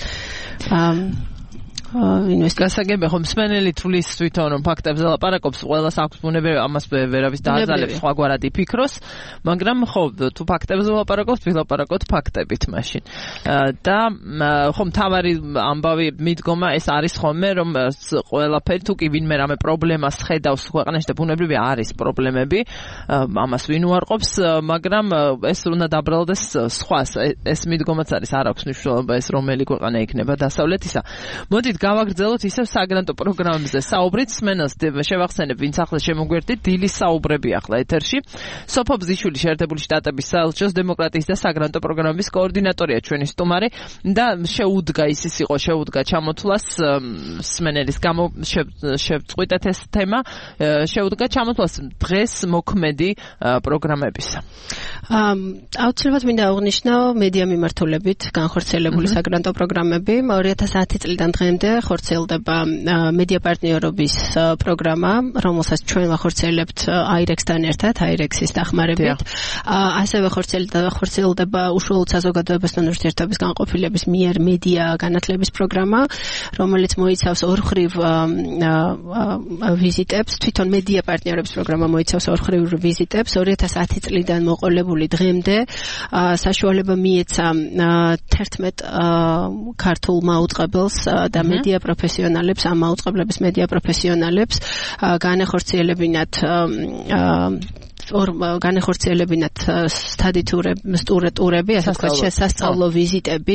ინვესტიციები. ხომ მსმენელი თulis თვითონ რომ ფაქტებზე ლაპარაკობს, ყველას აქვს ბუნებრივი ამას ვერავის დააძალებს სხვაგვარად იფიქროს, მაგრამ ხო თუ ფაქტებზე ლაპარაკობთ, ვილაპარაკოთ ფაქტებით მაშინ. და ხომ თავარი ამბავი მიდგომა ეს არის ხოლმე, რომ ყველაფერი თუ კი ვინმე რამე პრობლემას ხედავს ქვეყანაში და ბუნებრივი არის პრობლემები, ამას ვინ უარყოფს, მაგრამ ეს უნდა დაბრალდეს სხვას. ეს მიდგომაც არის, არ აქვს მნიშვნელობა ეს რომელი ქვეყანა იქნება დასავლეთისა. მოდით გავაგრძელოთ ისევ საგრანტო პროგრამებზე საუბრით. მსმენელს შევახსენებ, ვინც ახლა შემოგვერდით, დილის საუბრები ახლა ეთერში. სოფო ბზიშვილი შეერთებული შტატების საელჩოს დემოკრატიის და საგრანტო პროგრამების კოორდინატორია ჩვენი სტუმარი და შეუდგა ისიც იყო შეუდგა ჩამოთვლას მსმენელის გამო შევწყვიტეთ ეს თემა, შეუდგა ჩამოთვლას დღეს მოქმედი პროგრამებისა. აუცილებლად მინდა აღვნიშნო მედია მიმართულებით განხორციელებული საგრანტო პროგრამები. ორი ათას ათი წლიდან დღემდე ხორციელდება მედია პარტნიორობის პროგრამა, რომელსაც ჩვენ ვახორციელებთ აირექსთან ერთად, აირექსის დახმარებით. ასევე ხორციელდება უშუალოდ საზოგადოებასთან ურთიერთობის განყოფილების მიერ მედია განათლების პროგრამა, რომელიც მოიცავს ორხრივ ვიზიტებს. თვითონ მედია პარტნიორობის პროგრამა მოიცავს ორხრივ ვიზიტებს. ორი ათას ათი წლიდან მოყოლებული დღემდე საშუალება მიეცა თერთმეტ ქართულ მაუწყებელს და მედია პროფესიონალებს, ამ მაუწყებლების მედია პროფესიონალებს განახორციელებინათ ორ განეხორციელებინათ სტადი ტურები, ასე ვთქვათ, შესასწავლო ვიზიტები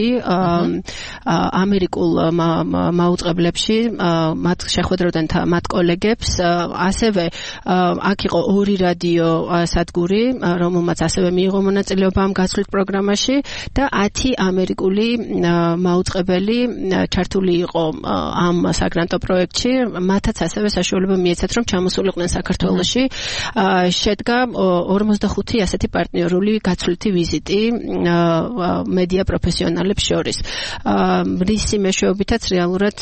ამერიკულ მაუწყებლებში, მათ შეხვედრებდნენ მათ კოლეგებს, ასევე აქ იყო ორი რადიო სადგური, რომელმაც ასევე მიიღო მონაწილეობა ამ გაცვლით პროგრამაში და ათი ამერიკული მაუწყებელი ჩართული იყო ამ საგრანტო პროექტში, მათაც ასევე საშუალება მიეცათ, რომ ჩამოსულიყვნენ საქართველოში. შედგა ორმოცდახუთი ასეთი პარტნიორული გაცვლითი ვიზიტი მედია პროფესიონალებს შორის. რისი მეშვეობითაც რეალურად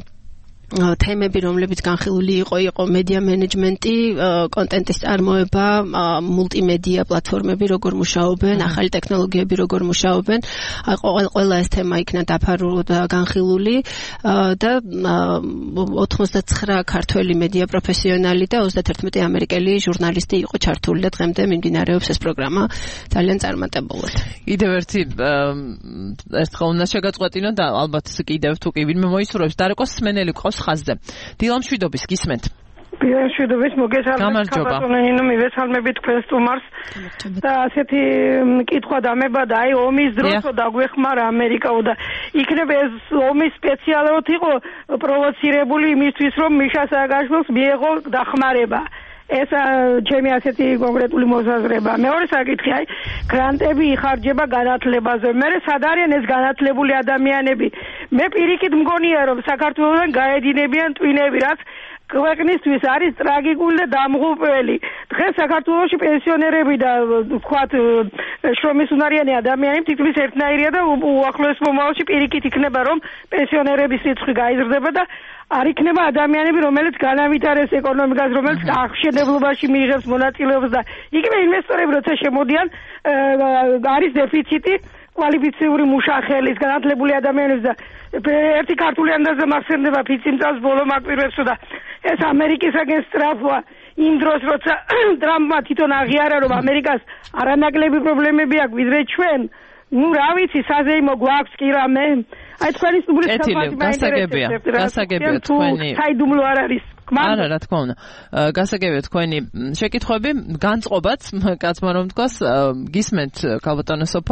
თემები, რომლებიც განხილული იყო, იყო მედია მენეჯმენტი, კონტენტის წარმოება, მულტიმედია პლატფორმები, როგორ მუშაობენ, ახალი ტექნოლოგიები როგორ მუშაობენ. ყველა ეს თემა იქნა დაფარული და განხილული და ოცდათცხრა ქართველი მედია პროფესიონალი და ოცდაათერთმეტი ამერიკელი ჟურნალისტი იყო ჩართული და დღემდე მიმდინარეობს ეს პროგრამა ძალიან წარმატებულად. კიდევ ერთი ერთხელ უნდა შეგაწყვეტინო და ალბათ კიდევ თუ კი ვინმე მოისურვებს დარეკოს სმენელი ყავს ხაზზე. დილამ შვიდობის გისმენთ. დილამ შვიდობის მოგესალმებით. კაპატონენინო მივესალმებით თქვენ სტუმარს. და ასეთი კითხვა დამება და აი ომის დროსო დაგვეხმარა ამერიკაო და იქნება ეს ომი სპეციალურად იყო პროვოცირებული იმისთვის რომ მიშა სააკაშვილს მიეღო დახმარება. ეს ჩემი ასეთი კონკრეტული მოსაზრება. მეორე საკითხი, აი, გრანტები იხარჯება განათლებაზე. მე სად არიან ეს განათლებული ადამიანები? მე პირიქით მგონია, რომ საქართველოსთან გაედინებიან ტვინები, რაც ქვეყნისთვის არის ტრაგიკული და დამღუპველი. დღეს საქართველოში პენსიონერები და ვთქვათ შრომისუნარიანი ადამიანები თითქმის ერთნაირია და უახლოეს მომავალში პირიქით იქნება, რომ პენსიონერების რიცხვი გაიზრდება და არ იქნება ადამიანები, რომელიც განავითარეს ეკონომიკას, რომელიც აღშენებლობაში მიიღებს მონაწილეობას და იგივე ინვესტორები, როცა შემოდიან, არის დეფიციტი კვალიფიციური მუშახელის, განათლებული ადამიანების და ერთი ქართული ანდაზა მახსენდება ფიციმწავს ბოლო მაკვირვებსო და ეს ამერიკისაგან სწრაფვა იმ დროს, როცა ტრამპმა თვითონ აღიარა, რომ ამერიკას არანაკლები პრობლემები აქვს, ვიდრე ჩვენ, ну, რა ვიცი, საზეიმო გვაქვს კი რამე. აი თქვენი სტუმრის საფასი გასაგებია, გასაგებია თქვენი. საიდუმლო არ არის. არა, რა თქმა უნდა. გასაგებია თქვენი შეკითხვები, განწყობაც, კაცმა რომ თქვას, გისმენთ ქალბატონო სოფო.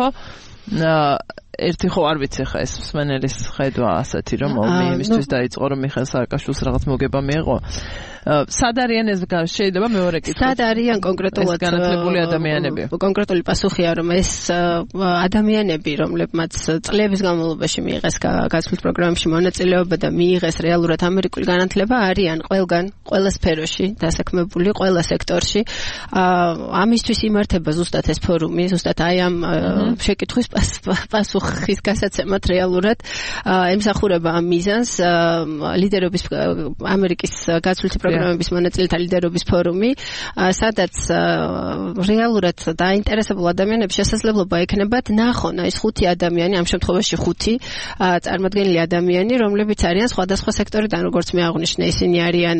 ერთი ხო არ ვიცი ხა ეს მსმენელის ხედვა ასეთი რომ იმისთვის დაიწყო რომ მიხეილ სააკაშვილს რაღაც მოგება მიეღო. სად არიან ეს შეიძლება მეორე კითხვა? სად არიან კონკრეტულად განათლებული ადამიანები? კონკრეტული პასუხია რომ ეს ადამიანები, რომლებმაც წლების განმავლობაში მიიღეს გაცვლით პროგრამებში მონაწილეობა და მიიღეს რეალურად ამერიკული განათლება, არიან ყველგან, ყველა სფეროში დასაქმებული, ყველა სექტორში. ამისთვის იმართება ზუსტად ეს ფორუმი, ზუსტად აი ამ შეკითხვის პასუხის გასაცემად რეალურად ემსახურება ამ მიზანს ლიდერობის ამერიკის გაცვლითი პროგრამების მონაწილეთა ლიდერობის ფორუმი, სადაც რეალურად დაინტერესებულ ადამიანებს შესაძლებლობა ექნებათ ნახონ ეს ხუთი ადამიანი, ამ შემთხვევაში ხუთი წარმოადგენელი ადამიანი, რომლებიც არიან სხვადასხვა სექტორიდან, როგორც მე აღვნიშნე, ისინი არიან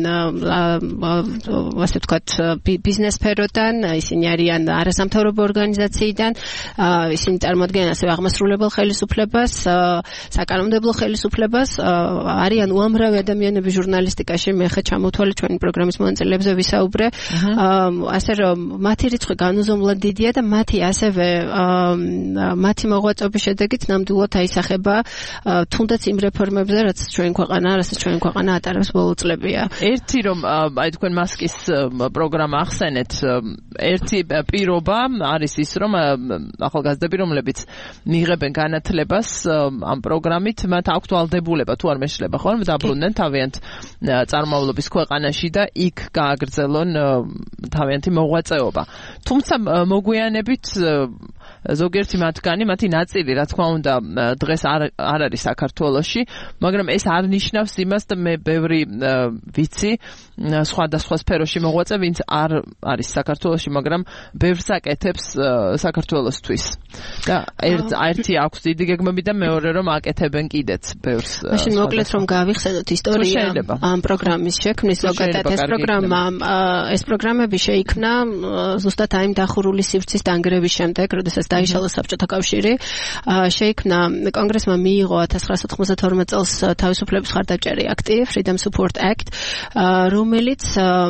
ასე ვთქვათ ბიზნეს სფეროდან, ისინი არიან არასამთავრობო ორგანიზაციიდან, ისინი წარმოადგენენ ასევე აღმასრულებელ ხელისუფლებას, საკანონმდებლო ხელისუფლებას, არიან უამრავი ადამიანები ჟურნალისტიკაში, მე ხა ჩამოთვალე ჩვენი პროგრამის მონაწილეებზე ვისაუბრე, ასე რომ მათი რიცხვი განუზომლად დიდია და მათი ასევე მათი მოღვაწეობის შედეგით ნამდვილად აისახება თუნდაც იმ რეფორმებზე, რაც ჩვენ ქვეყანა, რასაც ჩვენ ქვეყანა ატარებს ბოლო წლებია. ერთი რომ აი თქვენ მასკის პროგრამა ახსენეთ, ერთი პირობა არის ის, რომ ახალგაზრდები, რომლებიც მიიღებენ განათლებას ამ პროგრამით, მათ აქვთ ვალდებულება, თუ არ მეშლება, ხო, დაბრუნდნენ თავიანთ წარმომავლობის ქვეყანაში და იქ გააგრძელონ თავიანთი მოღვაწეობა. თუმცა მოგვიანებით ზოგიერთი მათგანი, მათი ნაწილი, რა თქმა უნდა, დღეს არ არ არის საქართველოში, მაგრამ ეს არ ნიშნავს იმას და მე ბევრი ვიცი სხვადასხვა სფეროში მოღვაწე, ვინც არ არის საქართველოში, მაგრამ ბევრს აკეთებს საქართველოსთვის. და ერთი აქვს დიდი გეგმები და მეორე რომ აკეთებენ კიდეც ბევრს. მაშინ მოკლედ რომ გავიხსენოთ ისტორია ამ პროგრამის შექმნის, ზოგადად ეს პროგრამა, ეს პროგრამები შეიქმნა ზუსტად აი ამ დახურული სივრცის დანგრევის შემდეგ, როდესაც დაიშალა საბჭოთა კავშირი. შეიქმნა კონგრესმა მიიღო ათას ცხრაასა ოთხმოცდათორმეტ წელს თავისუფლების მხარდაჭერი აქტი, Freedom Support Act, რომელიც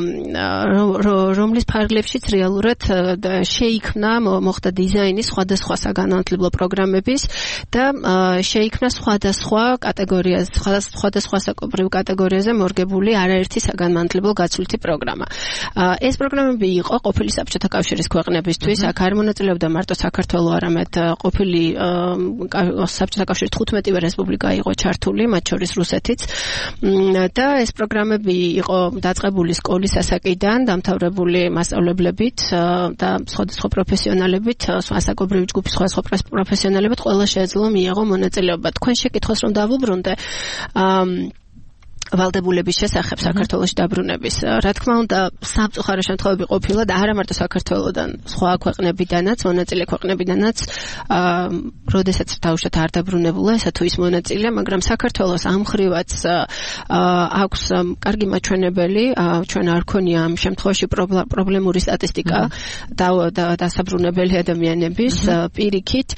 რომლის ფარგლებშიც რეალურად შეიქმნა მოხდა დიზაინი სხვადასხვა საგანმანათლებლო პროგრამების და შეიქმნა სხვადასხვა კატეგორიაზე, სხვადასხვა საკუთრივ კატეგორიაზე მორგებული არაერთი საგანმანათლებლო გაცვლითი პროგრამა. ეს პროგრამები იყო ყოფილი საბჭოთა კავშირის ქვეყნებისთვის, აქ არ მონაწილეობდა მარტო საქართველო, არამედ ყოფილი საბჭოთა კავშირის თხუთმეტივე რესპუბლიკა იყო ჩართული, მათ შორის რუსეთიც. და ეს პროგრამები იყო დაწყებული სკოლის ასაკიდან, დამთავრებული მასწავლებლებით და სხვადასხვა პროფესიონალებით, ასაკობრივი ჯგუფის სხვადასხვა პროფესიონალებით, ყველა შეეძლო მიიღო მონაწილეობა. თქვენ შეკითხვას რომ დავუბრუნდე, ვალდებულების შესახებ საქართველოში დაბრუნების. რა თქმა უნდა, სამწუხარო შემთხვევები ყოფილა და არა მარტო საქართველოდან, სხვა ქვეყნებიდანაც, მონაწილე ქვეყნებიდანაც, როდესაც თავშოთ არ დაბრუნებულა ესა თუ ის მონაწილე, მაგრამ საქართველოს ამ ხრივაც აქვს კარგი მაჩვენებელი, ჩვენ არ ქონია ამ შემთხვევაში პრობლემური სტატისტიკა დასაბრუნებელი ადამიანების პირიქით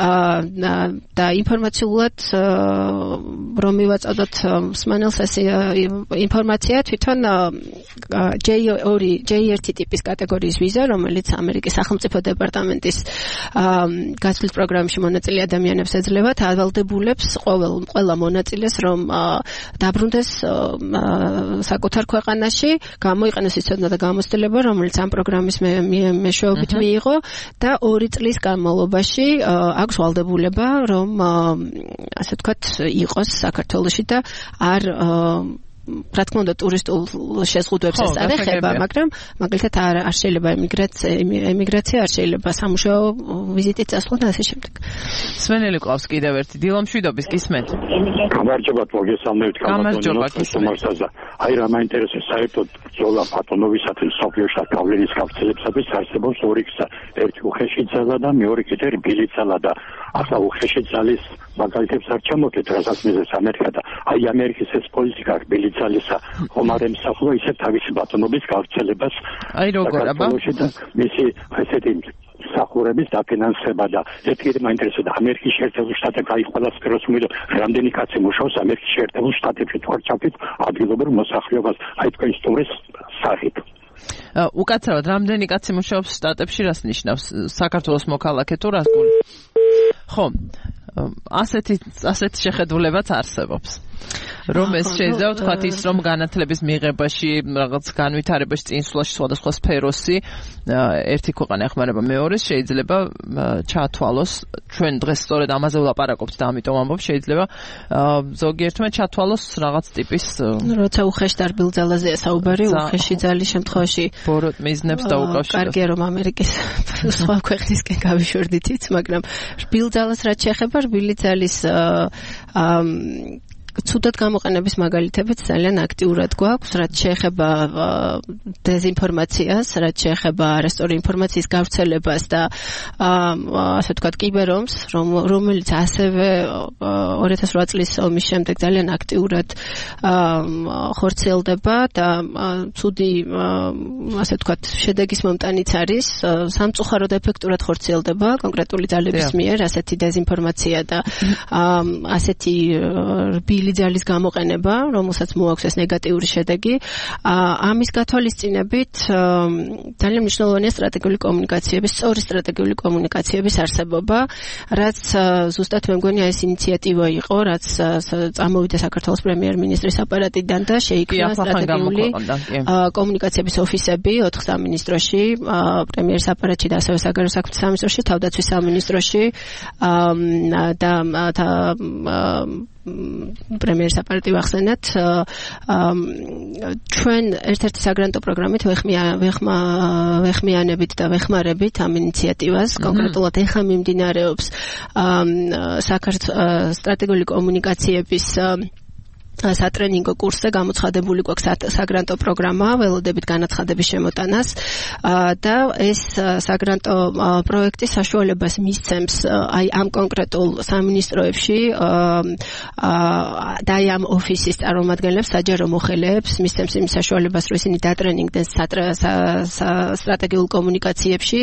და ინფორმაციულად რომ მივაწოდოთ მსმენელს ეს ინფორმაცია თვითონ ჯეი ერთი ტიპის კატეგორიის ვიზა, რომელიც ამერიკის სახელმწიფო დეპარტამენტის გაცვლის პროგრამაში მონაწილე ადამიანებს ეძლევათ, ავალდებულებს ყველა მონაწილეს, რომ დაბრუნდეს საკუთარ ქვეყანაში, გამოიყენოს ის ცოდნა და გამოცდილება, რომელიც ამ პროგრამის მეშვეობით მიიღო და ორი წლის განმავლობაში აქვს ვალდებულება, რომ ასე ვთქვათ, იყოს საქართველოში და არ რა თქმა უნდა ტურისტულ შეზღუდვებს ეს არ ეხება, მაგრამ მაგალითად არ არ შეიძლება ემიგრაცია, არ შეიძლება სამუშაო ვიზიტით წასვლა და ასე შემდეგ. სვენელი ყავს კიდევ ერთი დილომშვიდობის გისმენთ. გამარჯობა, მოგესალმებით გამარჯობა. აი რა მაინტერესებს საერთოდ ბრძოლა ბატონობისათვის სოფლიოში გავლენის გავრცელებისათვის არსებობს ორი გზა. ერთი უხეში ძალა და მეორე კიდევ რბილი ძალა და ახლა უხეში ძალის მაგალითებს არ ჩამოვთეთ, რასაც მიზეს ამერიკა და აი ამერიკის ეს პოლიტიკა რბილი ძალისა ხომარ ემსახურა ისე თავისი ბატონობის გავრცელებას. აი როგორ აბა? მისი ესეთი სახურების დაფინანსება და ერთი მაინტერესებს ამერიკის შეერთებულ შტატებში აი ყველა სფეროს მიერ რამდენი კაცი მუშაობს ამერიკის შეერთებულ შტატებში თვალჩაფით ადგილობრივ მოსახლეობას აი თქვენ სტუმრის სახით. უკაცრავად რამდენი კაცი მუშაობს შტატებში რას ნიშნავს? საქართველოს მოქალაქე თუ რას გული? ხო, ასეთი ასეთი შეხედულებაც არსებობს. რომ ეს შეიძლება ვთქვათ ის რომ განათლების მიღებაში რაღაც განვითარებაში წინსვლაში სხვადასხვა სფეროსი ერთი ქვეყანა ეხმარება მეორეს შეიძლება ჩათვალოს ჩვენ დღეს სწორედ ამაზე ვლაპარაკობთ და ამიტომ ამბობ შეიძლება ზოგიერთმა ჩათვალოს რაღაც ტიპის როცა უხეში და რბილ ძალაზეა საუბარი უხეში ძალის შემთხვევაში ბოროტ მიზნებს დაუკავშირებს კარგია რომ ამერიკის სხვა ქვეყნისკენ გავიშვერდითიც მაგრამ რბილ ძალას რაც შეეხება რბილი ძალის ცუდად გამოყენების მაგალითებიც ძალიან აქტიურად გვაქვს, რაც შეეხება დეზინფორმაციას, რაც შეეხება არასწორი ინფორმაციის გავრცელებას და ასე ვთქვათ კიბერომს, რომელიც ასევე ორი ათას ოთხ წლის ომის შემდეგ ძალიან აქტიურად ხორციელდება და ცუდი ასე ვთქვათ შედეგის მომტანიც არის, სამწუხაროდ ეფექტურად ხორციელდება კონკრეტული ძალების მიერ ასეთი დეზინფორმაცია და ასეთი რბილი ძალის გამოყენება, რომელსაც მოაქვს ეს ნეგატიური შედეგი. ამის გათვალისწინებით ძალიან მნიშვნელოვანია სტრატეგიული კომუნიკაციების, სწორი სტრატეგიული კომუნიკაციების არსებობა, რაც ზუსტად მე მგონი ეს ინიციატივა იყო, რაც წამოვიდა საქართველოს პრემიერ-მინისტრის აპარატიდან და შეიქმნა სტრატეგიული კომუნიკაციების ოფისები ოთხ სამინისტროში, პრემიერის აპარატში და ასევე საგარეო საქმეთა სამინისტროში, თავდაცვის სამინისტროში და პრემიერის აპარატი ვახსენეთ ჩვენ ერთ-ერთი საგრანტო პროგრამით ვეხმიანებით და ვეხმარებით ამ ინიციატივას კონკრეტულად ეხლა მიმდინარეობს საქართველოს სტრატეგიული კომუნიკაციების სატრენინგო კურსზე გამოცხადებული გვაქვს საგრანტო პროგრამა ველოდებით განაცხადების შემოტანას და ეს საგრანტო პროექტი საშუალებას მისცემს აი ამ კონკრეტულ სამინისტროებში და ამ ოფისის წარმომადგენლებს საჯარო მოხელეებს მისცემს იმ საშუალებას რომ ისინი დატრენინგდნენ სტრატეგიულ კომუნიკაციებში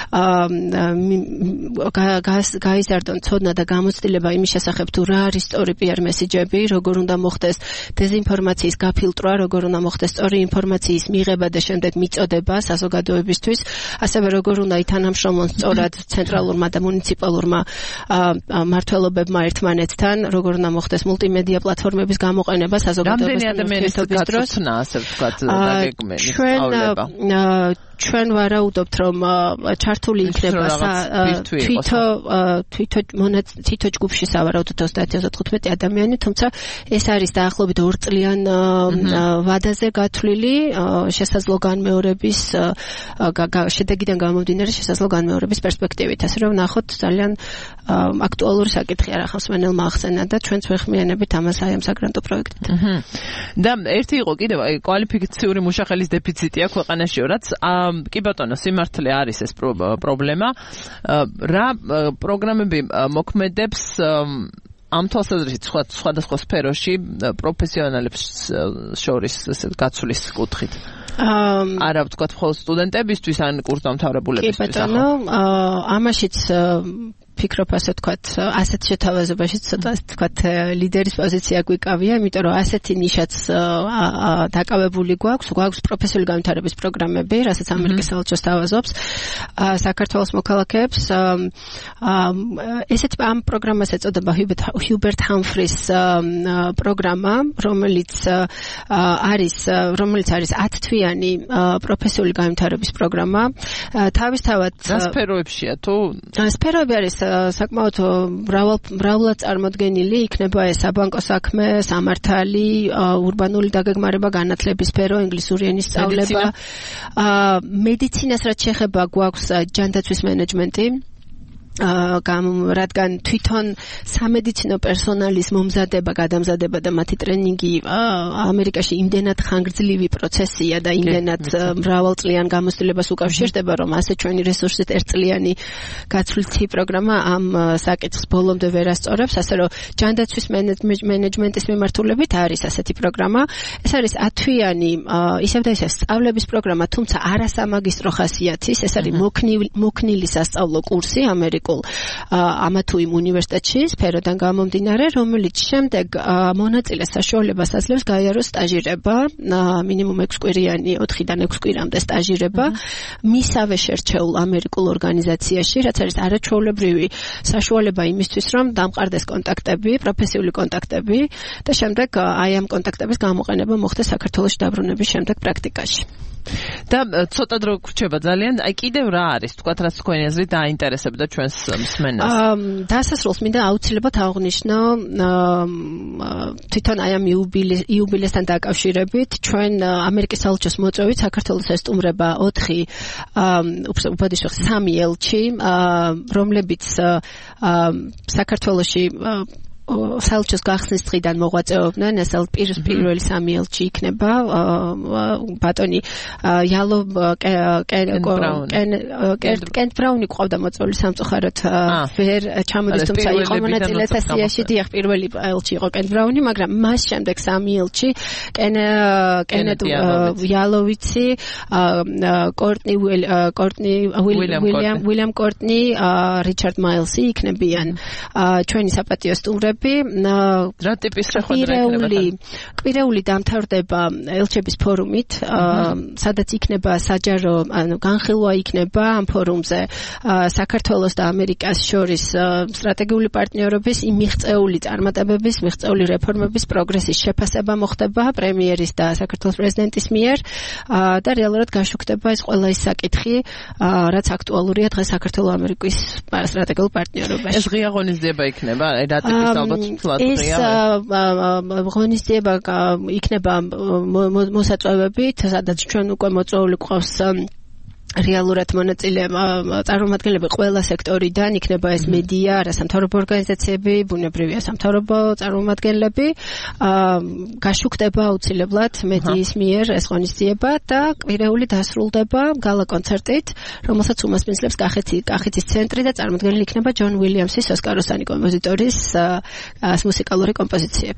გაიზარდონ ცოდნა და გამოცდილება იმის შესახებ თუ რა არის სწორი პიარ მესიჯები როგორ უნდა მოხდეს დეზინფორმაციის გაფილტრვა, როგორ უნდა მოხდეს სწორი ინფორმაციის მიღება და შემდეგ მიწოდება საზოგადოებისთვის, ასევე როგორ უნდა ითანამშრომლონ სწორად ცენტრალურმა და მუნიციპალურმა მმართველობებმა ერთმანეთთან, როგორ უნდა მოხდეს მულტიმედია პლატფორმების გამოყენება საზოგადოებასთან ურთიერთობის დროს, ასე ვთქვათ, დაგეგმილი სწავლება. ჩვენ ვარაუდობთ რომ ჩართული იქნება თვითო თვითო თვითო ჯგუფში სავარაუდოდ ოცდაათი ოცდათხუთმეტი ადამიანი, თუმცა ეს არის დაახლოებით ორ წლიან ვადაზე გათვლილი შესაძლო განმეორების შედეგიდან გამომდინარე შესაძლო განმეორების პერსპექტივით, ასე რომ ნახოთ ძალიან აქტუალური საკითხი არ ახსენელმა ახსენა და ჩვენც ვეხმიანებით ამას აი ამ საგრანტო პროექტით. და ერთი იყო კიდევ კვალიფიციური მუშახელის დეფიციტია ქვეყანაში, რაც კი ბატონო, სიმართლე არის ეს პრობლემა. რა პროგრამები მოქმედებს ამ თვალსაზრისით სხვადასხვა სფეროში პროფესიონალებს შორის ესეთ გაცვლის კუთხით? არა ვთქვათ მხოლოდ სტუდენტებისთვის ან კურსდამთავრებულებისთვის. კი ბატონო, ამაშიც ფიქრობ ასე ვთქვათ, ასეთ შეთავაზებაში ცოტა ასე ვთქვათ ლიდერის პოზიცია გვიკავია, იმიტომ რომ ასეთი ნიშაც დაკავებული გვაქვს, გვაქვს პროფესიული განვითარების პროგრამები, რასაც ამერიკის საელჩო სთავაზობს საქართველოს მოქალაქეებს. ესეთ ამ პროგრამას ეწოდება ჰიუბერტ ჰამფრის პროგრამა, რომელიც არის რომელიც არის ათ თვიანი პროფესიული განვითარების პროგრამა. თავისთავად რა სფეროებშია თუ? სფეროები არის საკმაოდ მრავლად წარმოდგენილი, იქნება ეს საბანკო საქმე, სამართალი, ურბანული დაგეგმარება, განათლების სფერო, ინგლისური ენის სწავლება, მედიცინას რაც შეეხება გვაქვს ჯანდაცვის მენეჯმენტი, რადგან თვითონ სამედიცინო პერსონალის მომზადება, გადამზადება და მათი ტრენინგი ამერიკაში იმდენად ხანგრძლივი პროცესია და იმდენად მრავალწლიან გამოცდილებას უკავშირდება, რომ ასე ჩვენი რესურსით ერთწლიანი გაცვლითი პროგრამა ამ საკითხს ბოლომდე ვერ ასწორებს, ასე რომ ჯანდაცვის მენეჯმენტის მიმართულებით არის ასეთი პროგრამა. ეს არის ათთვიანი ისევ და ისევ სწავლების პროგრამა, თუმცა არასამაგისტრო ხასიათის, ეს არის მოქნილი სასწავლო კურსი ამერიკაში ამა თუ იმ უნივერსიტეტში სფეროდან გამომდინარე, რომელიც შემდეგ მონაწილეს საშუალებას აძლევს გაიაროს სტაჟირება, მინიმუმ ექვს კვირიანი, ოთხიდან ექვს კვირამდე სტაჟირება მისავე შერჩეულ ამერიკულ ორგანიზაციაში, რაც არის არაჩვეულებრივი საშუალება იმისთვის, რომ დამყარდეს კონტაქტები, პროფესიული კონტაქტები და შემდეგ აი ამ კონტაქტების გამოყენება მოხდეს საქართველოში დაბრუნების შემდეგ პრაქტიკაში. და ცოტა დრო გრჩება ძალიან, აი კიდევ რა არის, თქვათ რაც თქვენი აზრით დაინტერესებდა ჩვენს მსმენელს? დასასრულს მინდა აუცილებლად აღვნიშნო თვითონ აი ამ იუბილესთან დაკავშირებით, ჩვენ ამერიკის საელჩოს მოწვევით საქართველოს ესტუმრება ოთხი უბრალოდ სამი ელჩი, რომლებიც საქართველოში საელჩოს გახსნის დღიდან მოღვაწეობდნენ. ეს პირველი სამი ელჩი იქნება ბატონი იალო კენტ ბრაუნი ყავდა მოწვეული სამწუხაროდ ვერ ჩამოდის, თუმცა იყო მონაწილე სესიაში. დიახ, პირველი ელჩი იყო კენტ ბრაუნი, მაგრამ მას შემდეგ სამი ელჩი კენეთ იალოვიცი, კორტნი კორტნი უილიამ კორტნი, რიჩარდ მაილსი იქნებიან ჩვენი საპატიო სტუმრები. რა ტიპის შეხვედრა იქნება? კვირეული დამთავრდება ელჩების ფორუმით, სადაც იქნება საჯარო, ანუ განხილვა იქნება ამ ფორუმზე საქართველოს და ამერიკას შორის სტრატეგიული პარტნიორობის, მიღწეული წარმატებების, მიღწეული რეფორმების პროგრესის შეფასება მოხდება პრემიერის და საქართველოს პრეზიდენტის მიერ და რეალურად გაშუქდება ეს ყველა ის საკითხი, რაც აქტუალურია დღეს საქართველოს-ამერიკის სტრატეგიულ პარტნიორობაში. ეს ღია ღონისძიება იქნება, რა ტიპის ეს ღონისძიება იქნება მოსაწვევებით, სადაც ჩვენ უკვე მოწვეული გვყავს რეალურად მონაწილე წარმომადგენლები ყველა სექტორიდან, იქნება ეს მედია, არასამთავრობო ორგანიზაციები, ბუნებრივია სამთავრობო წარმომადგენლები, გაშუქდება აუცილებლად მედიის მიერ ეს ღონისძიება და კვირეული დასრულდება გალა კონცერტით, რომელსაც უმასპინძლებს კახეთის ცენტრი და წარმოდგენილი იქნება ჯონ უილიამსის ოსკაროსანი კომპოზიტორის მუსიკალური კომპოზიციები.